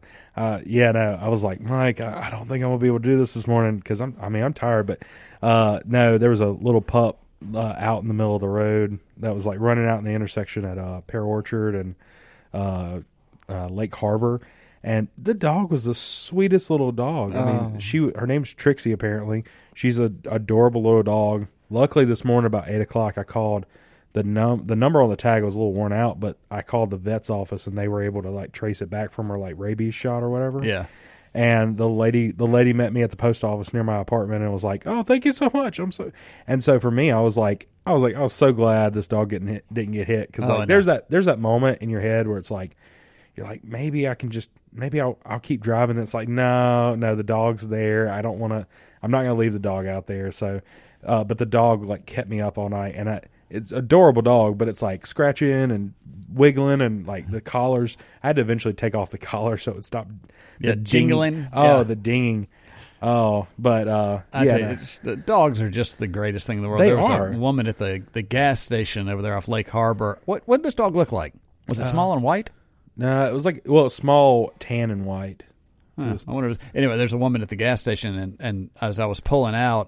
I was like, Mike, I don't think I'm gonna be able to do this morning because I'm tired. But no, there was a little pup out in the middle of the road that was like running out in the intersection at Pear Orchard and Lake Harbor. And the dog was the sweetest little dog. I mean, her name's Trixie, apparently. She's an adorable little dog. Luckily, this morning about 8 o'clock, I called. The number on the tag was a little worn out, but I called the vet's office, and they were able to, like, trace it back from her, like, rabies shot or whatever. Yeah. And the lady met me at the post office near my apartment and was like, "Oh, thank you so much." And so for me, I was so glad this dog didn't get hit because there's that moment in your head where it's like, you're like, maybe I'll keep driving. And it's like, no, the dog's there. I'm not going to leave the dog out there. So, but the dog like kept me up all night, and it's an adorable dog, but it's like scratching and wiggling and like the collars. I had to eventually take off the collar so it stopped. The jingling. The dinging. Oh, but I tell you, the dogs are just the greatest thing in the world. There was a woman at the gas station over there off Lake Harbor. What did this dog look like? Was it small and white? No, it was like small, tan and white. I wonder. Anyway, there's a woman at the gas station, and as I was pulling out,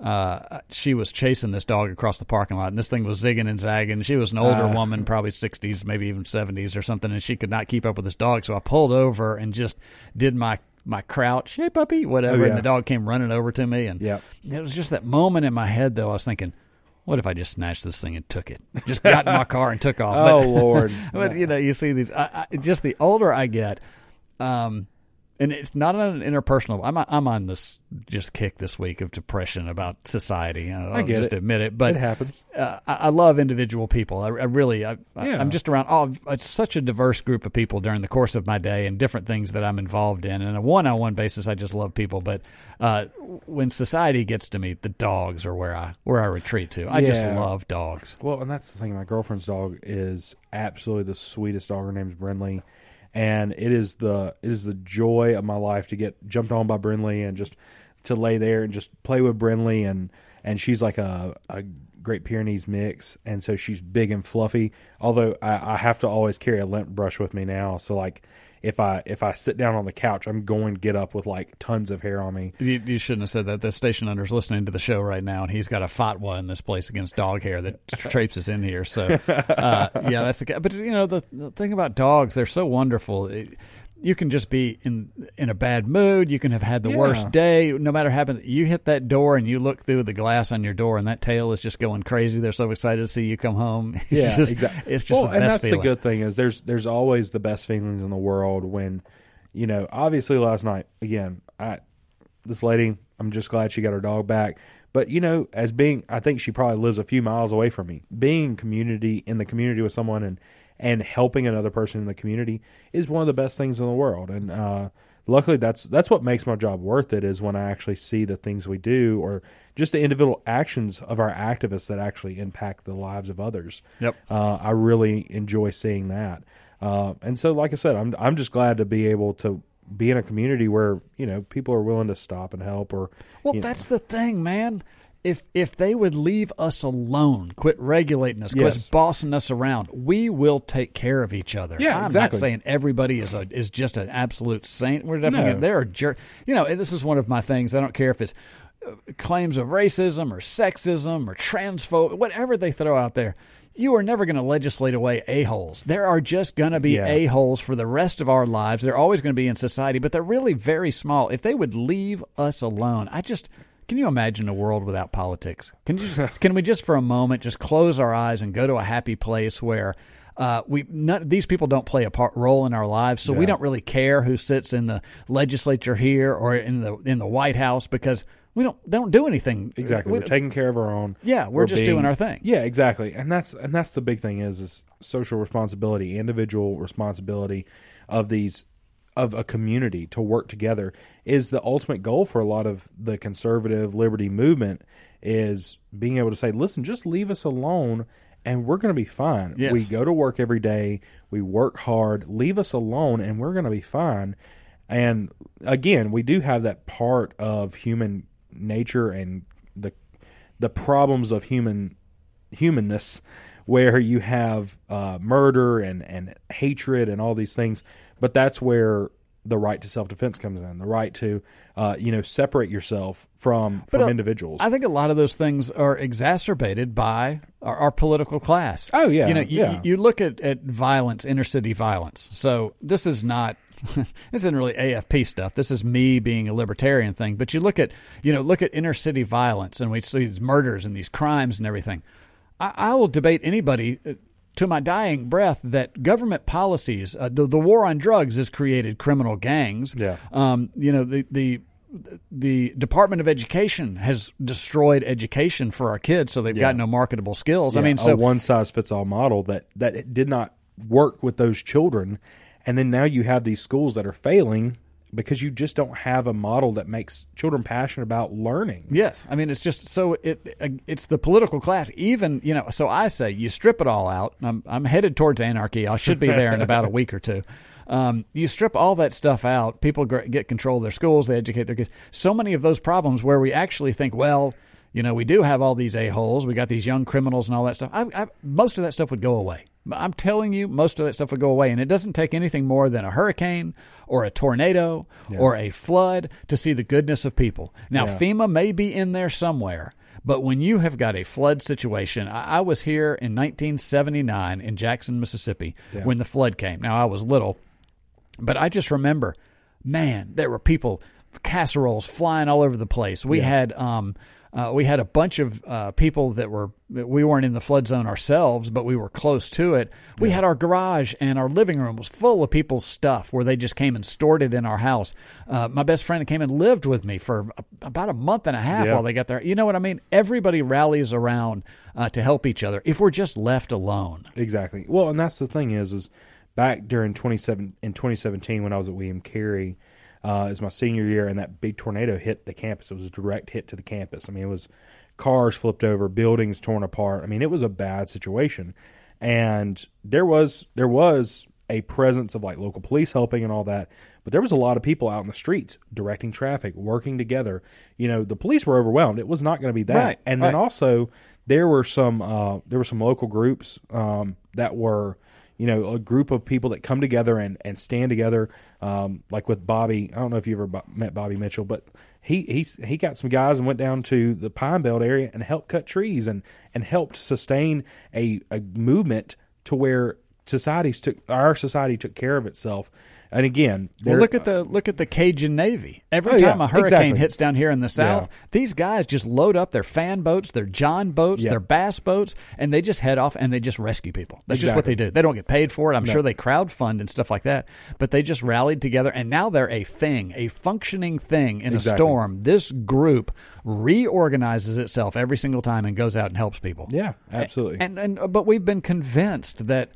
she was chasing this dog across the parking lot, and this thing was zigging and zagging. She was an older woman, probably 60s, maybe even 70s or something, and she could not keep up with this dog. So I pulled over and just did my crouch, hey puppy, whatever, and the dog came running over to me, and it was just that moment in my head, though. I was thinking, what if I just snatched this thing and took it? Just got in my car and took off. Lord! But you see these. Just the older I get, and it's not an interpersonal. I'm on this just kick this week of depression about society. I get just it. Admit it, but it happens. I love individual people. I'm just around. It's such a diverse group of people during the course of my day and different things that I'm involved in. And on a one-on-one basis, I just love people. But when society gets to me, the dogs are where I retreat to. I just love dogs. Well, and that's the thing. My girlfriend's dog is absolutely the sweetest dog. Her name's Brinley. And it is the joy of my life to get jumped on by Brinley and just to lay there and just play with Brinley, and she's like a Great Pyrenees mix, and so she's big and fluffy. Although I have to always carry a lint brush with me now, so like if I sit down on the couch, I'm going to get up with like tons of hair on me. You shouldn't have said that. The station owner's listening to the show right now, and he's got a fatwa in this place against dog hair that traipses in here. So, that's the. But the thing about dogs, they're so wonderful. You can just be in a bad mood. You can have had the worst day. No matter what happens, you hit that door and you look through the glass on your door, and that tail is just going crazy. They're so excited to see you come home. Exactly. It's just the best and that's feeling. The good thing is there's always the best feelings in the world when, obviously last night, again, this lady, I'm just glad she got her dog back. But, I think she probably lives a few miles away from me. Being in the community with someone and helping another person in the community is one of the best things in the world. And luckily, that's what makes my job worth it, is when I actually see the things we do, or just the individual actions of our activists that actually impact the lives of others. Yep. I really enjoy seeing that. And so, like I said, I'm just glad to be able to be in a community where, people are willing to stop and help. Or that's the thing, man. If they would leave us alone, quit regulating us, quit bossing us around, we will take care of each other. Yeah, I'm exactly. not saying everybody is just an absolute saint. We're definitely there are jerks. This is one of my things. I don't care if it's claims of racism or sexism or transphobe, whatever they throw out there. You are never going to legislate away a-holes. There are just going to be a-holes for the rest of our lives. They're always going to be in society, but they're really very small. If they would leave us alone, can you imagine a world without politics? Can we just for a moment just close our eyes and go to a happy place where these people don't play a role in our lives, so we don't really care who sits in the legislature here or in the White House, because they don't do anything. Exactly. We're taking care of our own. Yeah, we're just doing our thing. Yeah, exactly. And that's the big thing is social responsibility, individual responsibility of a community to work together is the ultimate goal for a lot of the conservative liberty movement, is being able to say, listen, just leave us alone and we're going to be fine. Yes. We go to work every day. We work hard. Leave us alone and we're going to be fine. And again, we do have that part of human nature and the problems of humanness, where you have murder and hatred and all these things. But that's where the right to self-defense comes in, the right to separate yourself from individuals. I think a lot of those things are exacerbated by our political class. Oh, yeah. You look at violence, inner city violence. So this is not this isn't really AFP stuff. This is me being a libertarian thing. But you look at inner city violence, and we see these murders and these crimes and everything. I will debate anybody to my dying breath that government policies, the war on drugs has created criminal gangs. Yeah. The Department of Education has destroyed education for our kids, so they've got no marketable skills. Yeah, I mean, a one-size-fits-all model that did not work with those children. And then now you have these schools that are failing because you just don't have a model that makes children passionate about learning. Yes. I mean, it's just so it's the political class. Even, so I say you strip it all out. I'm headed towards anarchy. I should be there in about a week or two. You strip all that stuff out. People get control of their schools. They educate their kids. So many of those problems where we actually think, well, we do have all these a-holes. We got these young criminals and all that stuff. Most of that stuff would go away. I'm telling you, most of that stuff would go away. And it doesn't take anything more than a hurricane or a tornado or a flood to see the goodness of people. Now, FEMA may be in there somewhere, but when you have got a flood situation, I was here in 1979 in Jackson, Mississippi, when the flood came. Now, I was little, but I just remember, man, there were people, casseroles flying all over the place. We had a bunch of people we weren't in the flood zone ourselves, but we were close to it. We had our garage and our living room was full of people's stuff where they just came and stored it in our house. My best friend came and lived with me for about a month and a half while they got there. You know what I mean? Everybody rallies around to help each other if we're just left alone. Exactly. Well, and that's the thing is back during 2017 when I was at William Carey, it was my senior year, and that big tornado hit the campus. It was a direct hit to the campus. I mean, it was cars flipped over, buildings torn apart. I mean, it was a bad situation. And there was a presence of like local police helping and all that, but there was a lot of people out in the streets directing traffic, working together. The police were overwhelmed. It was not going to be that. Right, and then also there were some local groups that were, a group of people that come together and stand together, like with Bobby. I don't know if you ever met Bobby Mitchell, but he got some guys and went down to the Pine Belt area and helped cut trees and helped sustain a movement to where our society took care of itself. And again, look at the Cajun Navy. Every time a hurricane hits down here in the South, these guys just load up their fan boats, their John boats, their bass boats, and they just head off and they just rescue people. That's just what they do. They don't get paid for it. I'm sure they crowdfund and stuff like that, but they just rallied together, and now they're a functioning thing in a storm. This group reorganizes itself every single time and goes out and helps people. Yeah, absolutely. But we've been convinced that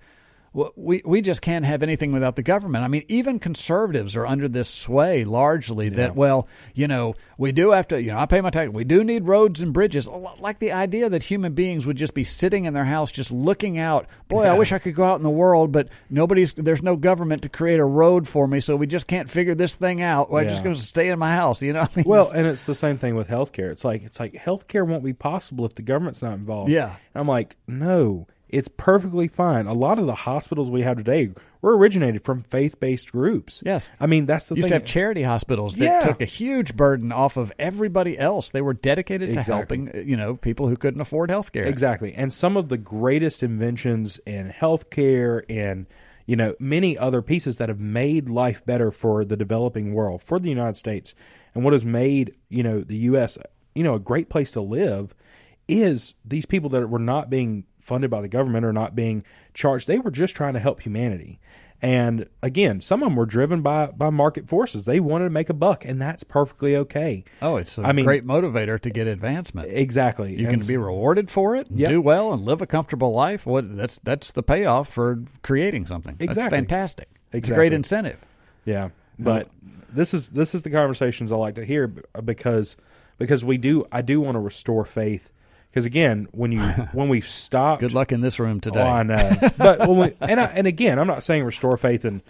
we just can't have anything without the government. I mean, even conservatives are under this sway largely that, well, we do have to, I pay my tax. We do need roads and bridges. Like the idea that human beings would just be sitting in their house just looking out. Boy, I wish I could go out in the world, but there's no government to create a road for me, so we just can't figure this thing out. Well, I'm just going to stay in my house, I mean, well, and it's the same thing with healthcare. It's like healthcare won't be possible if the government's not involved. Yeah. And I'm like, no. It's perfectly fine. A lot of the hospitals we have today were originated from faith-based groups. Yes. I mean, that's the thing. Used to have charity hospitals that took a huge burden off of everybody else. They were dedicated to helping, people who couldn't afford health care. Exactly. And some of the greatest inventions in healthcare and, many other pieces that have made life better for the developing world, for the United States, and what has made, the U.S., a great place to live is these people that were not being funded by the government or not being charged. They were just trying to help humanity. And again, some of them were driven by market forces. They wanted to make a buck, and that's perfectly okay. Oh, it's a great motivator to get advancement. Exactly. You can be rewarded for it, and do well, and live a comfortable life. That's the payoff for creating something. Exactly. That's fantastic. Exactly. It's a great incentive. Yeah. But this is the conversations I like to hear because I do want to restore faith. Because again, when we've stopped, good luck in this room today. Oh, I know. But and again, I'm not saying restore faith, and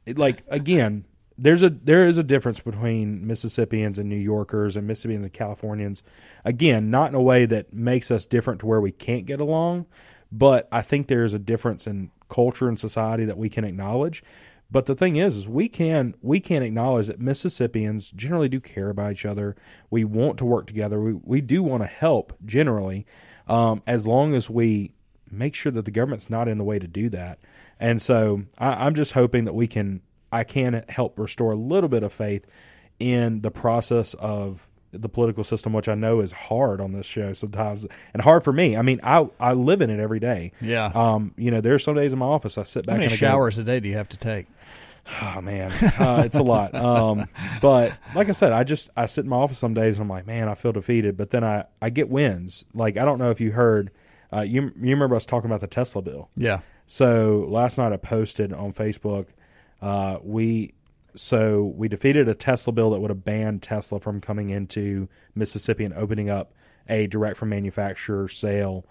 again, there is a difference between Mississippians and New Yorkers and Mississippians and Californians. Again, not in a way that makes us different to where we can't get along, but I think there is a difference in culture and society that we can acknowledge. But the thing is we can acknowledge that Mississippians generally do care about each other. We want to work together. We do want to help generally, as long as we make sure that the government's not in the way to do that. And so I'm just hoping that I can help restore a little bit of faith in the process of the political system, which I know is hard on this show sometimes and hard for me. I mean, I live in it every day. Yeah. There are some days in my office I sit back. How many showers a day do you have to take? Oh man, it's a lot. But like I said, I sit in my office some days and I'm like, man, I feel defeated. But then I get wins. Like, I don't know if you heard, you remember us talking about the Tesla bill? Yeah. So last night I posted on Facebook, we defeated a Tesla bill that would have banned Tesla from coming into Mississippi and opening up a direct from manufacturer sale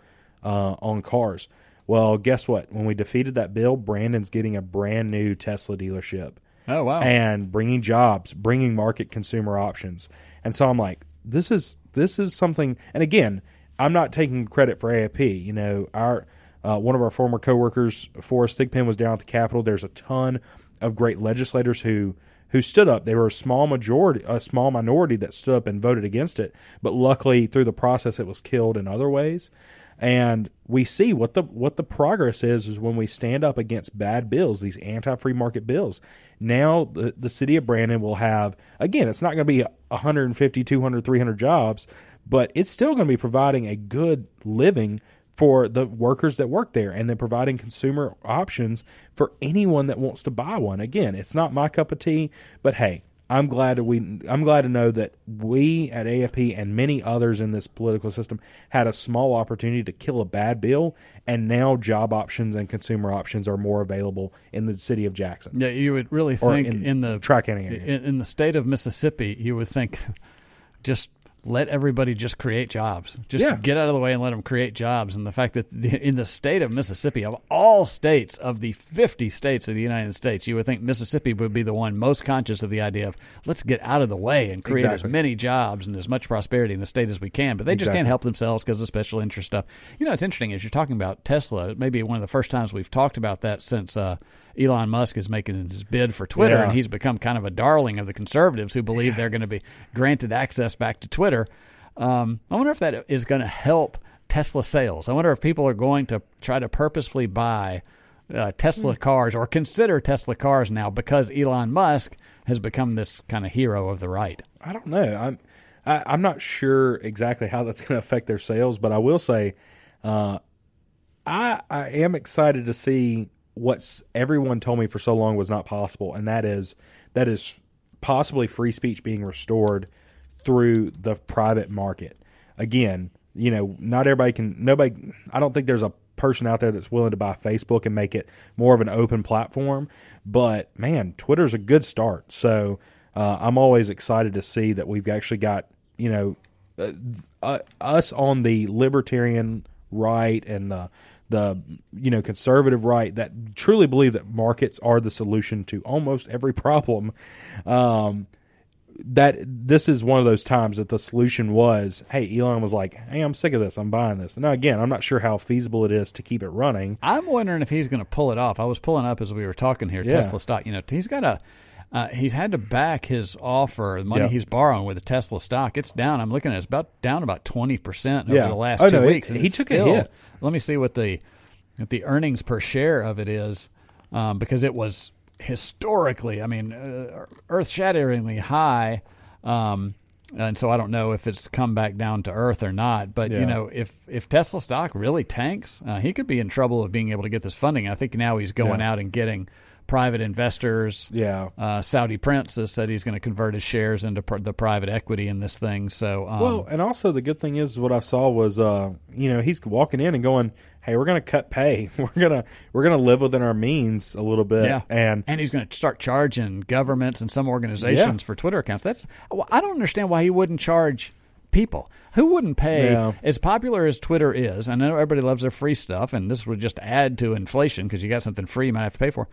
on cars. Well, guess what? When we defeated that bill, Brandon's getting a brand new Tesla dealership. Oh, wow. And bringing jobs, bringing market consumer options. And so I'm like, this is something. And again, I'm not taking credit for AFP. Our one of our former coworkers, Forrest Thigpen, was down at the Capitol. There's a ton of great legislators who stood up. They were a small minority that stood up and voted against it. But luckily, through the process, it was killed in other ways. And we see what the progress is when we stand up against bad bills, these anti-free market bills. Now the city of Brandon will have, again, it's not going to be 150, 200, 300 jobs, but it's still going to be providing a good living for the workers that work there, and then providing consumer options for anyone that wants to buy one. Again, it's not my cup of tea, but hey, I'm glad to know that we at AFP and many others in this political system had a small opportunity to kill a bad bill, and now job options and consumer options are more available in the city of Jackson. Yeah, you would really think in the Tri-County area. In the state of Mississippi, you would think just let everybody just create jobs. Just get out of the way and let them create jobs. And the fact that in the state of Mississippi, of all states, of the 50 states of the United States, you would think Mississippi would be the one most conscious of the idea of let's get out of the way and create as many jobs and as much prosperity in the state as we can. But they just can't help themselves because of special interest stuff. It's interesting as you're talking about Tesla. It may be one of the first times we've talked about that since Elon Musk is making his bid for Twitter, and he's become kind of a darling of the conservatives who believe they're going to be granted access back to Twitter. I wonder if that is going to help Tesla sales. I wonder if people are going to try to purposefully buy Tesla cars or consider Tesla cars now because Elon Musk has become this kind of hero of the right. I don't know. I'm not sure exactly how that's going to affect their sales, but I will say I am excited to see what everyone told me for so long was not possible, and that is possibly free speech being restored through the private market. Again, not everybody can. I don't think there's a person out there that's willing to buy Facebook and make it more of an open platform. But, man, Twitter's a good start. So I'm always excited to see that we've actually got, us on the libertarian right and the conservative right that truly believe that markets are the solution to almost every problem. That this is one of those times that the solution was, hey, Elon was like, hey, I'm sick of this. I'm buying this. Now, again, I'm not sure how feasible it is to keep it running. I'm wondering if he's going to pull it off. I was pulling up as we were talking here, Tesla stock. He's got he's had to back his offer, the money he's borrowing with the Tesla stock. It's down. I'm looking at it's down about 20% over the last 2 weeks. He took a hit. Let me see what the earnings per share of it is, because it was historically, earth-shatteringly high, and so I don't know if it's come back down to earth or not. But if Tesla stock really tanks, he could be in trouble of being able to get this funding. I think now he's going out and getting private investors. Saudi Prince has said he's going to convert his shares into the private equity in this thing. So and also the good thing is what I saw was he's walking in and going, hey, we're going to cut pay. We're gonna live within our means a little bit. And he's going to start charging governments and some organizations for Twitter accounts. I don't understand why he wouldn't charge people. Who wouldn't pay? As popular as Twitter is, I know everybody loves their free stuff, and this would just add to inflation because you got something free you might have to pay for.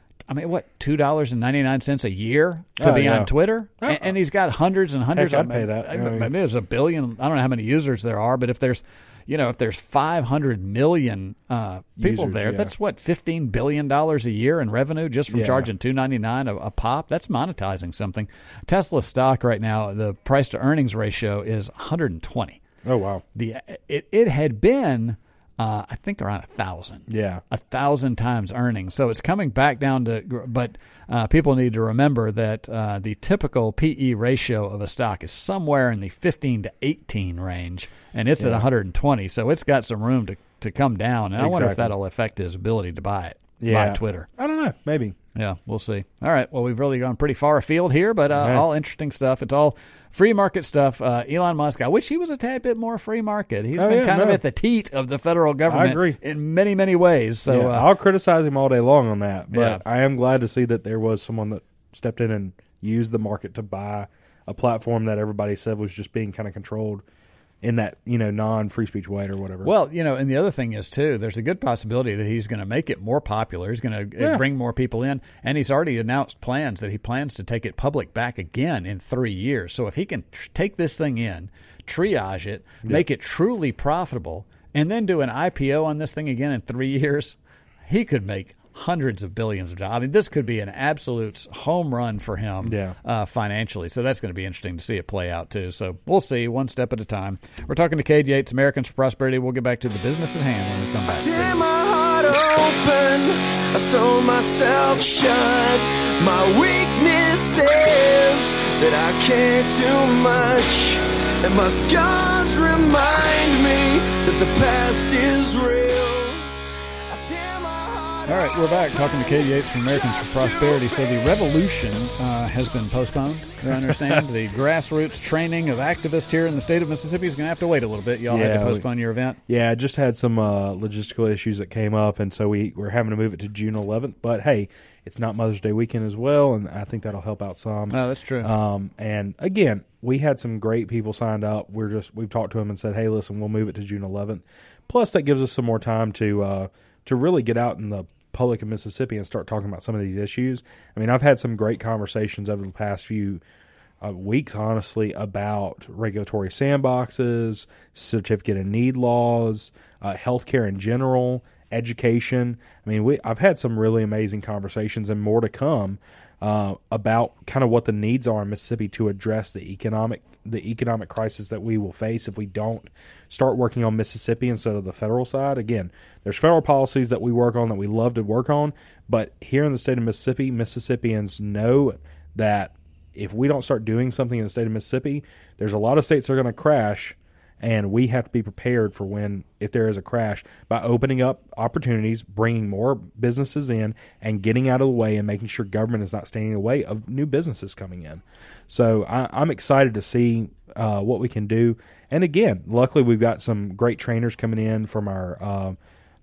$2.99 a year to be on Twitter? And he's got hundreds and hundreds. I'd pay that. Maybe there's a billion. I don't know how many users there are, but if there's 500 million people there, that's what, $15 billion a year in revenue just from charging $2.99 a pop? That's monetizing something. Tesla stock right now, the price to earnings ratio is 120. Oh, wow. It had been, I think, around 1,000. 1,000 times earnings. So it's coming back down to, but people need to remember that the typical PE ratio of a stock is somewhere in the 15 to 18 range, and it's at 120. So it's got some room to come down. And I wonder if that'll affect his ability to buy it, buy Twitter. I don't know. Maybe. Yeah, we'll see. All right. Well, we've really gone pretty far afield here, but all interesting stuff. It's all free market stuff. Elon Musk, I wish he was a tad bit more free market. He's been kind of at the teat of the federal government in many, many ways. So I'll criticize him all day long on that, but I am glad to see that there was someone that stepped in and used the market to buy a platform that everybody said was just being kind of controlled in that, non-free speech way or whatever. Well, and the other thing is, too, there's a good possibility that he's going to make it more popular. He's going to bring more people in, and he's already announced plans that he plans to take it public back again in 3 years. So if he can take this thing in, triage it, make it truly profitable, and then do an IPO on this thing again in 3 years, he could make hundreds of billions of dollars. This could be an absolute home run for him financially. So that's going to be interesting to see it play out, too. So we'll see, one step at a time. We're talking to Cade Yates, Americans for Prosperity. We'll get back to the business at hand when we come back. I tear my heart open, I sew myself shut. My weakness is that I care too much, and my scars remind me that the past is real. All right, we're back talking to Cade Yates from Americans for Prosperity. So the revolution has been postponed, I understand. The grassroots training of activists here in the state of Mississippi is going to have to wait a little bit. Y'all had to postpone your event? Yeah, just had some logistical issues that came up, and so we're having to move it to June 11th. But, hey, it's not Mother's Day weekend as well, and I think that'll help out some. Oh, that's true. And, again, we had some great people signed up. We've talked to them and said, hey, listen, we'll move it to June 11th. Plus, that gives us some more time to really get out in the public of Mississippi and start talking about some of these issues. I've had some great conversations over the past few weeks, honestly, about regulatory sandboxes, certificate of need laws, healthcare in general, education. I've had some really amazing conversations and more to come about kind of what the needs are in Mississippi to address the economic crisis that we will face if we don't start working on Mississippi instead of the federal side. Again, there's federal policies that we work on that we love to work on, but here in the state of Mississippi, Mississippians know that if we don't start doing something in the state of Mississippi, there's a lot of states that are going to crash, and we have to be prepared for if there is a crash by opening up opportunities, bringing more businesses in, and getting out of the way and making sure government is not standing in the way of new businesses coming in. So I'm excited to see what we can do. And again, luckily we've got some great trainers coming in from our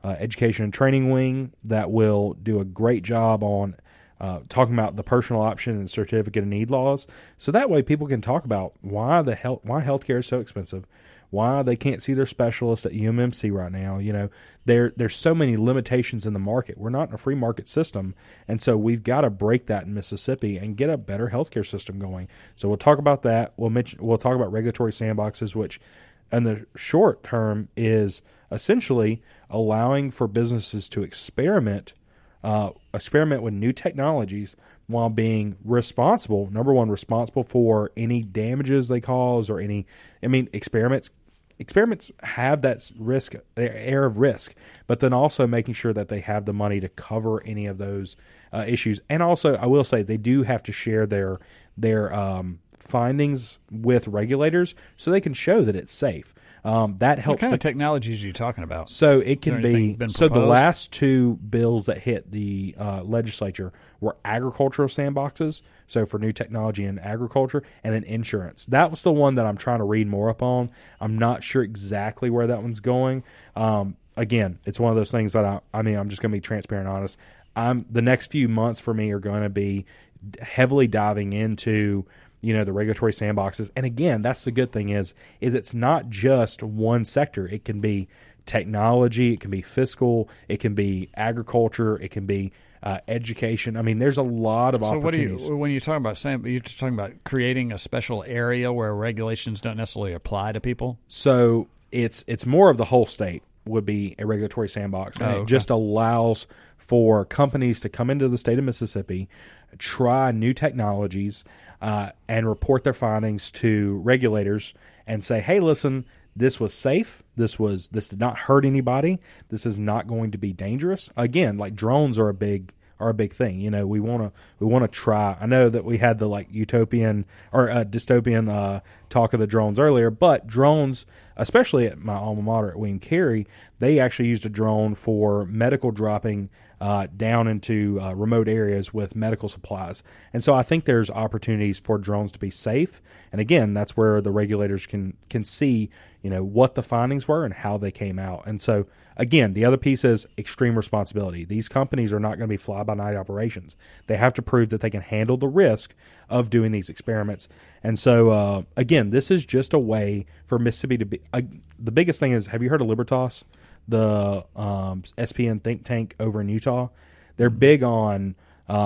education and training wing that will do a great job on talking about the personal option and certificate of need laws. So that way people can talk about why healthcare is so expensive, why they can't see their specialist at UMMC right now. You know, there's so many limitations in the market. We're not in a free market system, and so we've got to break that in Mississippi and get a better healthcare system going. So we'll talk about that. We'll talk about regulatory sandboxes, which in the short term is essentially allowing for businesses to experiment with new technologies while being responsible. Number one, responsible for any damages they cause or experiments have that air of risk, but then also making sure that they have the money to cover any of those issues. And also, I will say they do have to share their findings with regulators so they can show that it's safe. That helps. What kind of technologies are you talking about? So it can be. So the proposed? last two bills that hit the legislature were agricultural sandboxes. So for new technology in agriculture, and then insurance. That was the one that I'm trying to read more up on. I'm not sure exactly where that one's going. Again, it's one of those things that I'm just going to be transparent and honest. The next few months for me are going to be heavily diving into the regulatory sandboxes. And again, that's the good thing is it's not just one sector. It can be technology, it can be fiscal, it can be agriculture, it can be education. I mean, there's a lot of opportunities. So when you talk about you're just talking about creating a special area where regulations don't necessarily apply to people? So it's more of the whole state would be a regulatory sandbox. And it just allows for companies to come into the state of Mississippi, try new technologies, and report their findings to regulators and say, hey, listen, this was safe. This did not hurt anybody. This is not going to be dangerous. Again, like drones are a big thing. We want to try. I know that we had the utopian or dystopian talk of the drones earlier, but drones, especially at my alma mater at William Carey, they actually used a drone for medical dropping down into remote areas with medical supplies. And so I think there's opportunities for drones to be safe. And again, that's where the regulators can see, what the findings were and how they came out. And so again, the other piece is extreme responsibility. These companies are not going to be fly-by-night operations. They have to prove that they can handle the risk of doing these experiments. And so, again, this is just a way for Mississippi to be the biggest thing is, have you heard of Libertas? The SPN think tank over in Utah. They're big on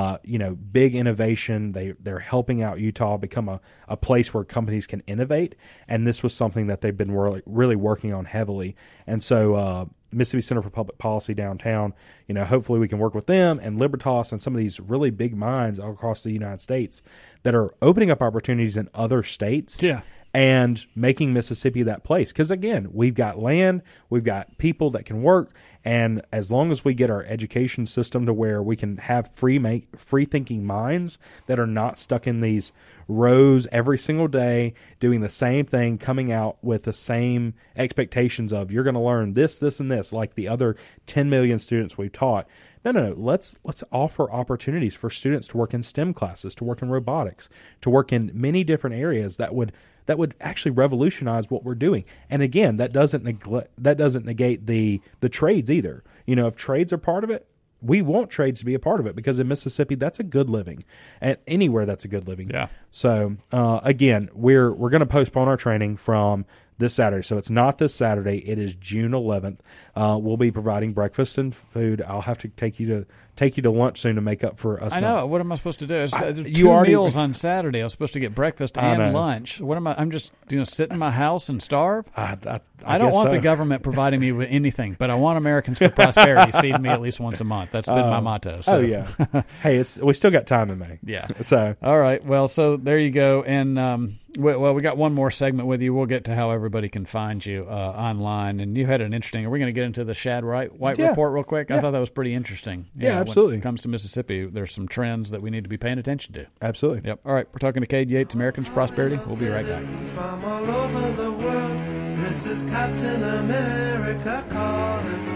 big innovation. They're helping out Utah become a place where companies can innovate, and this was something that they've been really working on heavily. And so Mississippi Center for Public Policy downtown, hopefully we can work with them and Libertas and some of these really big minds all across the United States that are opening up opportunities in other states. Yeah. And making Mississippi that place. Because, again, we've got land, we've got people that can work, and as long as we get our education system to where we can have free-thinking minds that are not stuck in these rows every single day, doing the same thing, coming out with the same expectations of, you're going to learn this, this, and this, like the other 10 million students we've taught. No. Let's offer opportunities for students to work in STEM classes, to work in robotics, to work in many different areas that would actually revolutionize what we're doing. And again, that doesn't negate the trades either. If trades are part of it, we want trades to be a part of it, because in Mississippi, that's a good living. And anywhere that's a good living. Yeah. So again, we're going to postpone our training from this Saturday. So it's not this Saturday. It is June 11th. We'll be providing breakfast and food. I'll have to take you to lunch soon to make up for us. I know. What am I supposed to do? There's two meals on Saturday. I was supposed to get breakfast and lunch. What am I? I'm just sit in my house and starve? I don't want the government providing me with anything, but I want Americans for Prosperity feeding me at least once a month. That's been my motto. So. Oh, yeah. Hey, we still got time in May. Yeah. So all right. Well, so there you go. And we got one more segment with you. We'll get to how everybody can find you online. And you had an interesting. Are we going to get into the Shad White report real quick? I thought that was pretty interesting. Yeah, absolutely. When it comes to Mississippi, there's some trends that we need to be paying attention to. Absolutely. Yep. All right. We're talking to Cade Yates, Americans for Prosperity. We'll be right back. From all over the world, this is Captain America calling.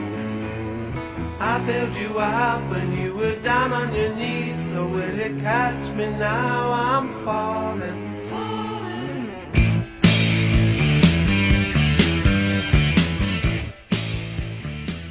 I bailed you out when you were down on your knees, so will you catch me now? I'm falling. All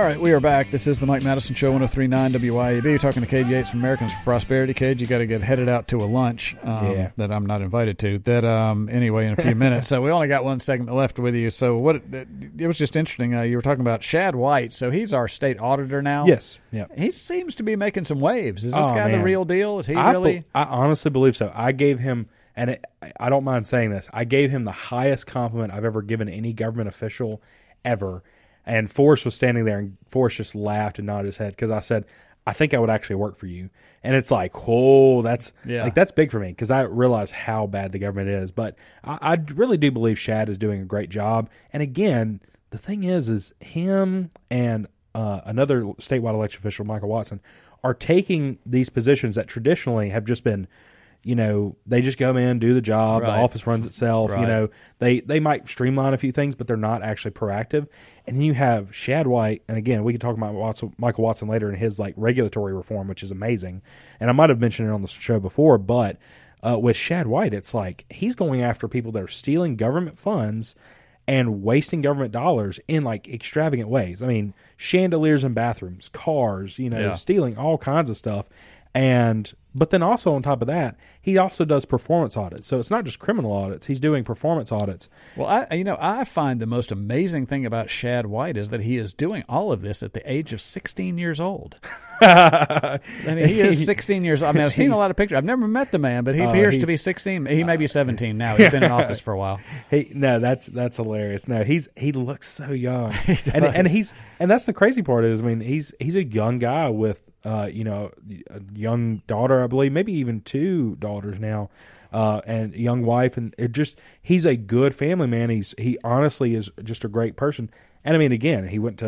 All right, we are back. This is the Mike Madison Show, 103.9 WYAB. Talking to Cade Yates from Americans for Prosperity. Cade, you got to get headed out to a lunch that I'm not invited to. Anyway, in a few minutes. So we only got one segment left with you. So it was just interesting. You were talking about Shad White. So he's our state auditor now. Yes. Yeah. He seems to be making some waves. Is this guy the real deal? Is he really? I honestly believe so. I gave him, and I don't mind saying this, I gave him the highest compliment I've ever given any government official ever. And Forrest was standing there, and Forrest just laughed and nodded his head because I said, I think I would actually work for you. And it's like, that's big for me because I realize how bad the government is. But I really do believe Shad is doing a great job. And again, the thing is him and another statewide election official, Michael Watson, are taking these positions that traditionally have just been, they just go in, do the job, the office runs itself. Right. They might streamline a few things, but they're not actually proactive. And then you have Shad White, and again, we can talk about Michael Watson later and his regulatory reform, which is amazing. And I might have mentioned it on the show before, but with Shad White, it's like he's going after people that are stealing government funds and wasting government dollars in extravagant ways. I mean, chandeliers in bathrooms, cars, stealing all kinds of stuff. But then also on top of that, he also does performance audits. So it's not just criminal audits; he's doing performance audits. Well, I find the most amazing thing about Shad White is that he is doing all of this at the age of 16 years old. I mean, he is 16 years old. I mean, I've seen a lot of pictures. I've never met the man, but he appears to be 16. He may be 17 now. He's been in office for a while. That's hilarious. No, he looks so young, and that's the crazy part is, I mean, he's a young guy with a young daughter, I believe, maybe even 2 daughters now, and a young wife, and he's a good family man. He honestly is just a great person. And I mean, again, he was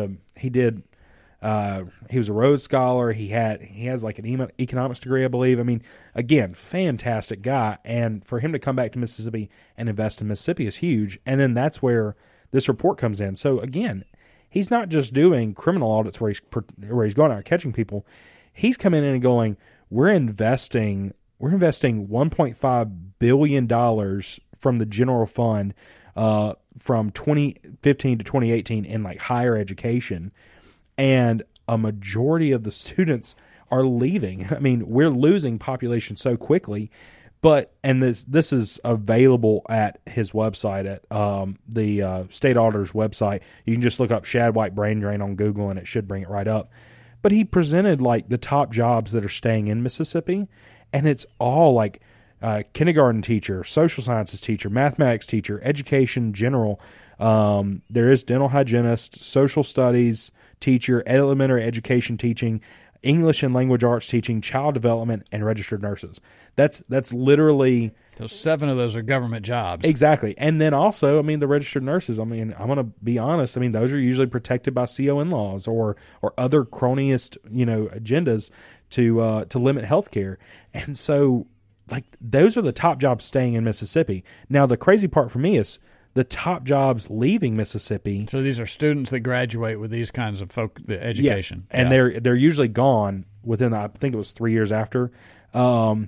a Rhodes Scholar. He has an economics degree, I believe. I mean, again, fantastic guy. And for him to come back to Mississippi and invest in Mississippi is huge. And then that's where this report comes in. So again, he's not just doing criminal audits where he's going out catching people. He's coming in and going, we're investing $1.5 billion from the general fund from 2015 to 2018 in higher education. And a majority of the students are leaving. I mean, we're losing population so quickly. And this is available at his website, at the state auditor's website. You can just look up Shad White brain drain on Google, and it should bring it right up. But he presented the top jobs that are staying in Mississippi, and it's all kindergarten teacher, social sciences teacher, mathematics teacher, education general. There is dental hygienist, social studies teacher, elementary education teaching, English and language arts teaching, child development, and registered nurses. That's literally... So 7 of those are government jobs. Exactly. And then also, I mean, the registered nurses, I mean, I'm going to be honest, I mean, those are usually protected by CON laws or other cronyist, agendas to limit health care. And so, those are the top jobs staying in Mississippi. Now, the crazy part for me is the top jobs leaving Mississippi. So these are students that graduate with these kinds of the education. Yeah. And they're usually gone within, I think it was 3 years after. So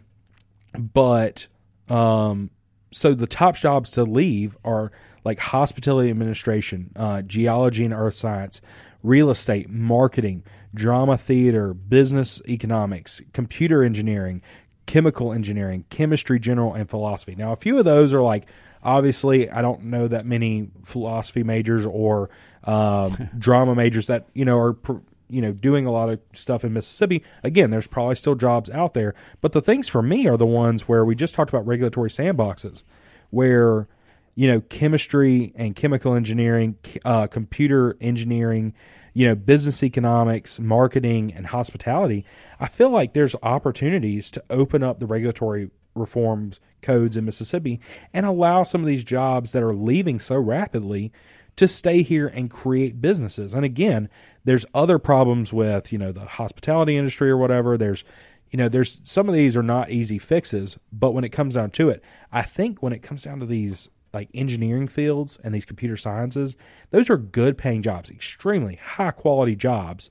the top jobs to leave are hospitality administration, geology and earth science, real estate, marketing, drama theater, business economics, computer engineering, chemical engineering, chemistry general, and philosophy. Now, a few of those are obviously, I don't know that many philosophy majors or drama majors that, are doing a lot of stuff in Mississippi. Again, there's probably still jobs out there. But the things for me are the ones where we just talked about regulatory sandboxes, where, chemistry and chemical engineering, computer engineering, business economics, marketing, and hospitality. I feel like there's opportunities to open up the regulatory reforms codes in Mississippi and allow some of these jobs that are leaving so rapidly to stay here and create businesses. And again, there's other problems with, the hospitality industry or whatever. There's some of these are not easy fixes, but when it comes down to it, I think when it comes down to these engineering fields and these computer sciences, those are good paying jobs, extremely high quality jobs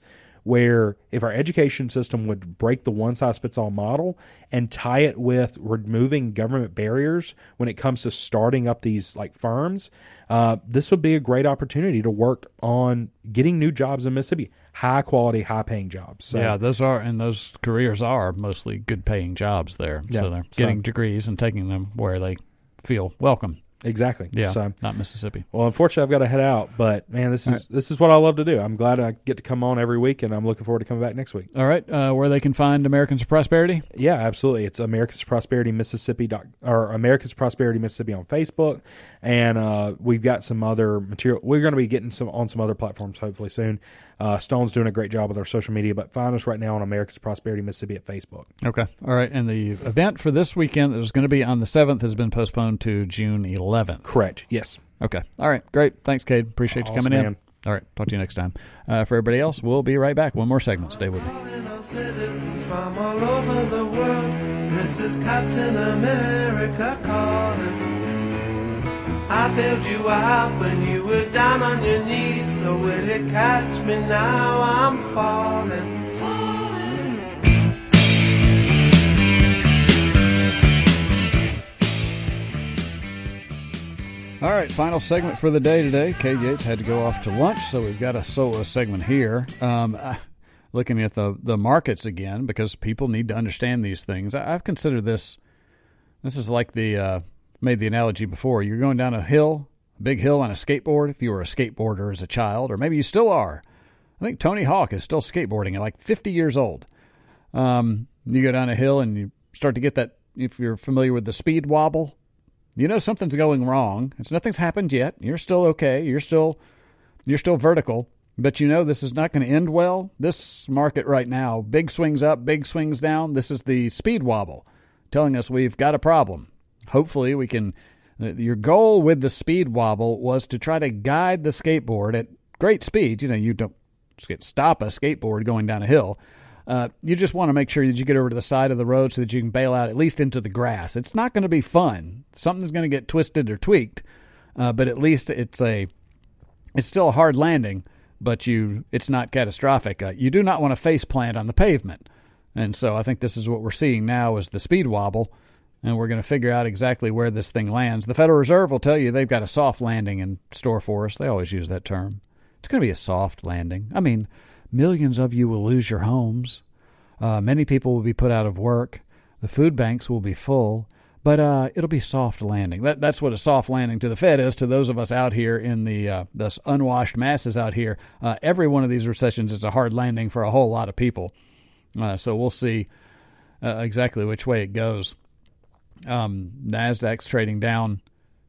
where if our education system would break the one-size-fits-all model and tie it with removing government barriers when it comes to starting up these like firms, this would be a great opportunity to work on getting new jobs in Mississippi, high-quality, high-paying jobs. So, yeah, those careers are mostly good-paying jobs there. Yeah, so they're getting degrees and taking them where they feel welcome. Exactly. Yeah, so, not Mississippi. Well, unfortunately, I've got to head out, but man, this is what I love to do. I'm glad I get to come on every week, and I'm looking forward to coming back next week. All right, where they can find Americans for Prosperity? Yeah, absolutely. It's Americans for Prosperity Mississippi or Americans for Prosperity Mississippi on Facebook, and we've got some other material. We're going to be getting on some other platforms hopefully soon. Stone's doing a great job with our social media, but find us right now on Americans for Prosperity Mississippi at Facebook. Okay. All right, and the event for this weekend that was going to be on the 7th has been postponed to June 11th. Correct. Yes. Okay. All right. Great. Thanks, Cade. Appreciate you coming in. All right. Talk to you next time. For everybody else, we'll be right back. One more segment. Stay with me. Citizens from all over the world. This is Captain America calling. I bailed you out when you were down on your knees. So will you catch me now? I'm falling. All right, final segment for the day today. Kay Yates had to go off to lunch, so we've got a solo segment here. Looking at the markets again, because people need to understand these things. I've considered this is like made the analogy before. You're going down a hill, a big hill on a skateboard, if you were a skateboarder as a child, or maybe you still are. I think Tony Hawk is still skateboarding at like 50 years old. You go down a hill and you start to get that, if you're familiar with the speed wobble, you know something's going wrong. Nothing's happened yet. You're still okay. You're still vertical, but you know this is not going to end well. This market right now, big swings up, big swings down. This is the speed wobble, telling us we've got a problem. Hopefully we can. Your goal with the speed wobble was to try to guide the skateboard at great speed. You know, you don't stop a skateboard going down a hill. You just want to make sure that you get over to the side of the road so that you can bail out at least into the grass. It's not going to be fun. Something's going to get twisted or tweaked, but at least it's still a hard landing, but it's not catastrophic. You do not want to face plant on the pavement. And so I think this is what we're seeing now is the speed wobble, and we're going to figure out exactly where this thing lands. The Federal Reserve will tell you they've got a soft landing in store for us. They always use that term. It's going to be a soft landing. I mean, millions of you will lose your homes. Many people will be put out of work. The food banks will be full. But it'll be soft landing. That's what a soft landing to the Fed is to those of us out here in the unwashed masses out here. Every one of these recessions is a hard landing for a whole lot of people. So we'll see exactly which way it goes. NASDAQ's trading down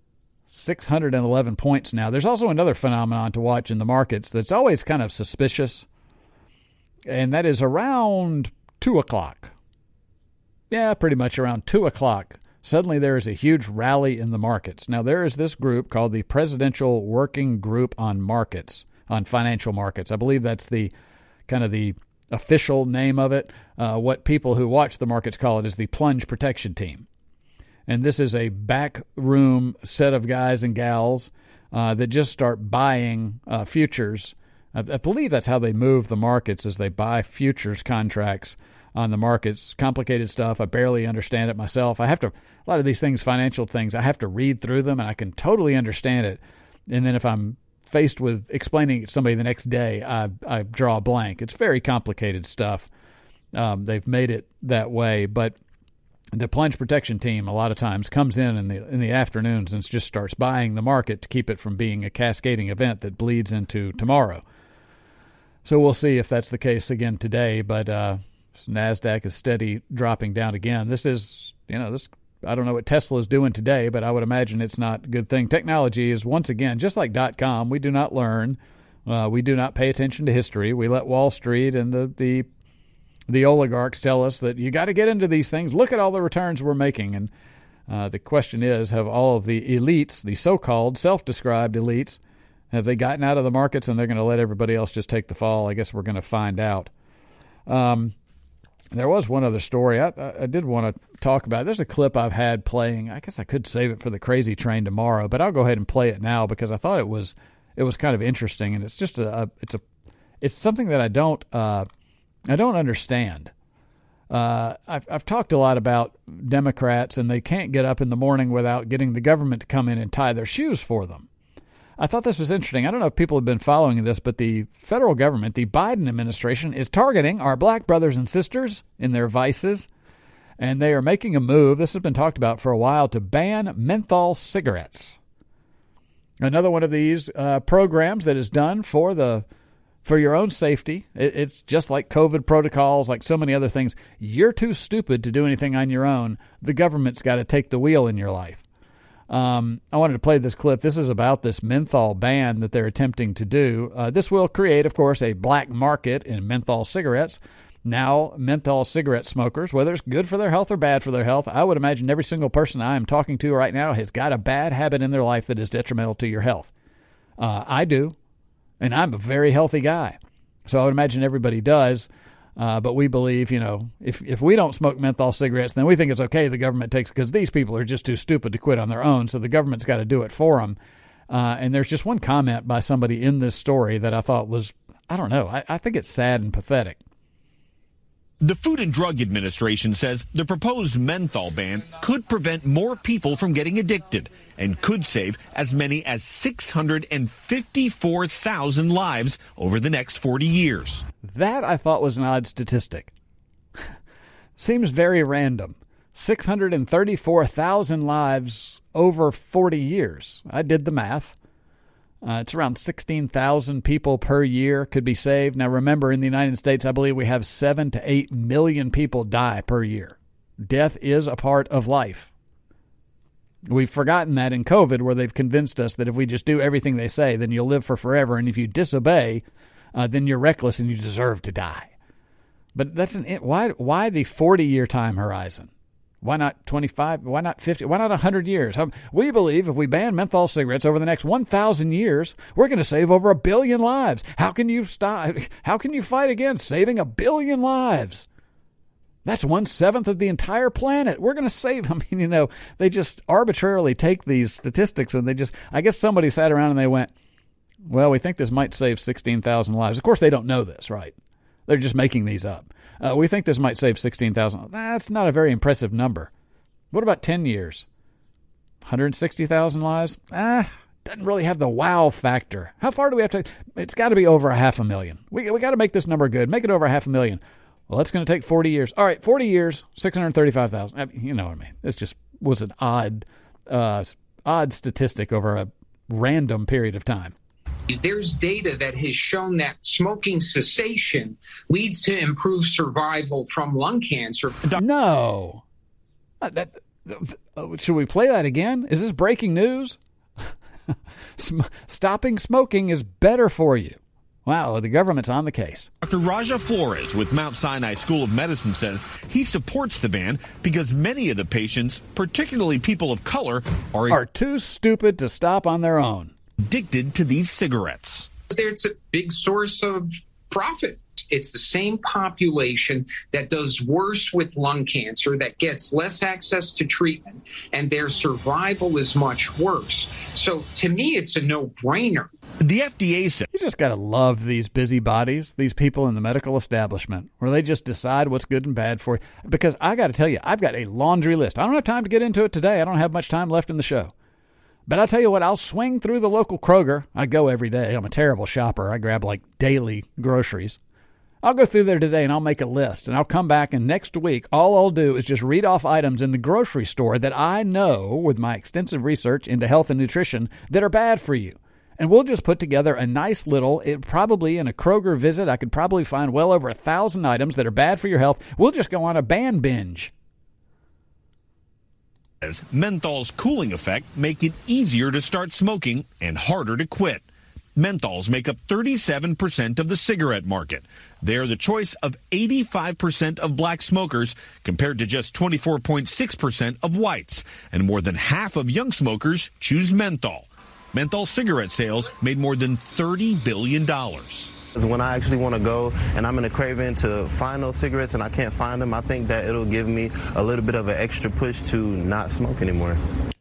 611 points now. There's also another phenomenon to watch in the markets that's always kind of suspicious, and that is around 2 o'clock. Yeah, pretty much around 2 o'clock. Suddenly there is a huge rally in the markets. Now, there is this group called the Presidential Working Group on Markets, on Financial Markets. I believe that's the kind of the official name of it. What people who watch the markets call it is the Plunge Protection Team. And this is a backroom set of guys and gals that just start buying futures. I believe that's how they move the markets, is they buy futures contracts on the markets. Complicated stuff. I barely understand it myself. A lot of these things, financial things, I have to read through them, and I can totally understand it. And then if I'm faced with explaining it to somebody the next day, I draw a blank. It's very complicated stuff. They've made it that way, but the Plunge Protection Team a lot of times comes in the afternoons and just starts buying the market to keep it from being a cascading event that bleeds into tomorrow. So we'll see if that's the case again today, but NASDAQ is steady dropping down again. This is, I don't know what Tesla is doing today, but I would imagine it's not a good thing. Technology is, once again, just like .com, we do not learn. We do not pay attention to history. We let Wall Street and the oligarchs tell us that you got to get into these things. Look at all the returns we're making. And the question is, have all of the elites, the so-called self-described elites, have they gotten out of the markets and they're going to let everybody else just take the fall? I guess we're going to find out. There was one other story I did want to talk about. There's a clip I've had playing. I guess I could save it for the Crazy Train tomorrow, but I'll go ahead and play it now because I thought it was kind of interesting, and it's just it's something that I don't understand. I've talked a lot about Democrats, and they can't get up in the morning without getting the government to come in and tie their shoes for them. I thought this was interesting. I don't know if people have been following this, but the federal government, the Biden administration, is targeting our black brothers and sisters in their vices, and they are making a move, this has been talked about for a while, to ban menthol cigarettes. Another one of these programs that is done for your own safety. It's just like COVID protocols, like so many other things. You're too stupid to do anything on your own. The government's got to take the wheel in your life. I wanted to play this clip. This is about this menthol ban that they're attempting to do. This will create, of course, a black market in menthol cigarettes. Now, menthol cigarette smokers, whether it's good for their health or bad for their health, I would imagine every single person I am talking to right now has got a bad habit in their life that is detrimental to your health. I do, and I'm a very healthy guy. So I would imagine everybody does. But we believe, if we don't smoke menthol cigarettes, then we think it's okay the government takes, because these people are just too stupid to quit on their own, so the government's got to do it for them. And there's just one comment by somebody in this story that I thought was, I don't know, I think it's sad and pathetic. The Food and Drug Administration says the proposed menthol ban could prevent more people from getting addicted and could save as many as 654,000 lives over the next 40 years. That I thought was an odd statistic. Seems very random. 634,000 lives over 40 years. I did the math. It's around 16,000 people per year could be saved. Now, remember, in the United States, I believe we have 7 to 8 million people die per year. Death is a part of life. We've forgotten that in COVID, where they've convinced us that if we just do everything they say, then you'll live for forever. And if you disobey, then you're reckless and you deserve to die. But that's why the 40-year time horizon? Why not 25? Why not 50? Why not 100 years? We believe if we ban menthol cigarettes over the next 1,000 years, we're going to save over 1 billion lives. How can you stop? How can you fight against saving 1 billion lives? That's 1/7 of the entire planet. We're going to save. They just arbitrarily take these statistics and I guess somebody sat around and they went, well, we think this might save 16,000 lives. Of course, they don't know this, right? They're just making these up. We think this might save 16,000. That's not a very impressive number. What about 10 years? 160,000 lives? Doesn't really have the wow factor. How far do we have to? It's got to be over 500,000. We got to make this number good. Make it over 500,000. Well, it's going to take 40 years. All right, 40 years, 635,000. You know what I mean? This just was an odd statistic over a random period of time. There's data that has shown that smoking cessation leads to improved survival from lung cancer. No. Should we play that again? Is this breaking news? Stopping smoking is better for you. Wow, the government's on the case. Dr. Raja Flores with Mount Sinai School of Medicine says he supports the ban because many of the patients, particularly people of color, are too stupid to stop on their own. Addicted to these cigarettes. It's a big source of profit. It's the same population that does worse with lung cancer, that gets less access to treatment, and their survival is much worse. So to me, it's a no-brainer. The FDA said, you just got to love these busybodies, these people in the medical establishment, where they just decide what's good and bad for you. Because I got to tell you, I've got a laundry list. I don't have time to get into it today. I don't have much time left in the show. But I'll tell you what, I'll swing through the local Kroger. I go every day. I'm a terrible shopper. I grab daily groceries. I'll go through there today and I'll make a list. And I'll come back, and next week, all I'll do is just read off items in the grocery store that I know, with my extensive research into health and nutrition, that are bad for you. And we'll just put together a nice little, probably in a Kroger visit, I could probably find well over 1,000 items that are bad for your health. We'll just go on a ban binge. Menthol's cooling effect make it easier to start smoking and harder to quit. Menthols make up 37% of the cigarette market. They are the choice of 85% of black smokers compared to just 24.6% of whites. And more than half of young smokers choose menthol. Menthol cigarette sales made more than $30 billion. When I actually want to go and I'm in a craving to find those cigarettes and I can't find them, I think that it'll give me a little bit of an extra push to not smoke anymore.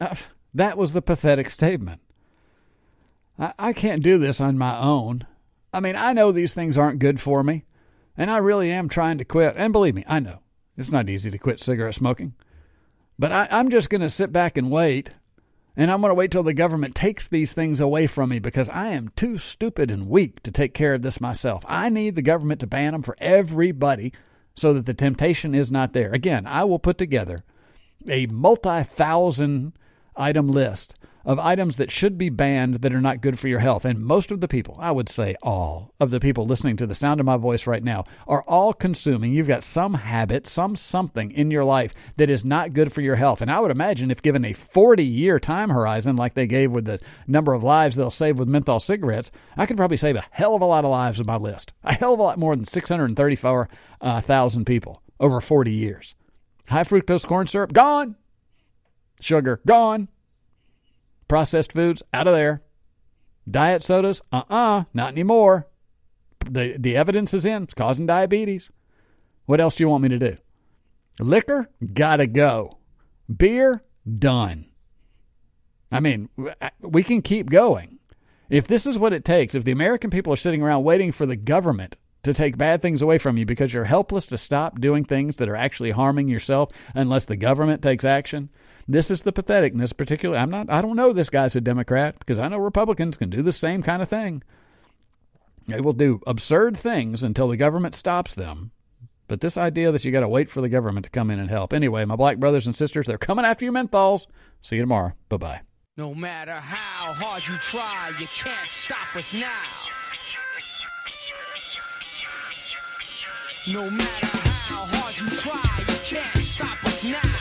That was the pathetic statement. I can't do this on my own. I mean, I know these things aren't good for me, and I really am trying to quit. And believe me, I know it's not easy to quit cigarette smoking. But I'm just going to sit back and wait, and I'm going to wait till the government takes these things away from me because I am too stupid and weak to take care of this myself. I need the government to ban them for everybody so that the temptation is not there. Again, I will put together a multi-thousand item list of items that should be banned that are not good for your health. And most of the people, I would say all of the people listening to the sound of my voice right now, are all consuming. You've got some habit, something in your life that is not good for your health. And I would imagine if given a 40-year time horizon like they gave with the number of lives they'll save with menthol cigarettes, I could probably save a hell of a lot of lives with my list. A hell of a lot more than 634,000 people over 40 years. High fructose corn syrup, gone. Sugar, gone. Processed foods, out of there. Diet sodas, not anymore. The evidence is in. It's causing diabetes. What else do you want me to do? Liquor, gotta go. Beer, done. I mean, we can keep going. If this is what it takes, if the American people are sitting around waiting for the government to take bad things away from you because you're helpless to stop doing things that are actually harming yourself unless the government takes action, this is the patheticness. Particularly, I don't know this guy's a Democrat because I know Republicans can do the same kind of thing. They will do absurd things until the government stops them. But this idea that you got to wait for the government to come in and help. Anyway, my black brothers and sisters, they're coming after you menthols. See you tomorrow. Bye-bye. No matter how hard you try, you can't stop us now. No matter how hard you try, you can't stop us now.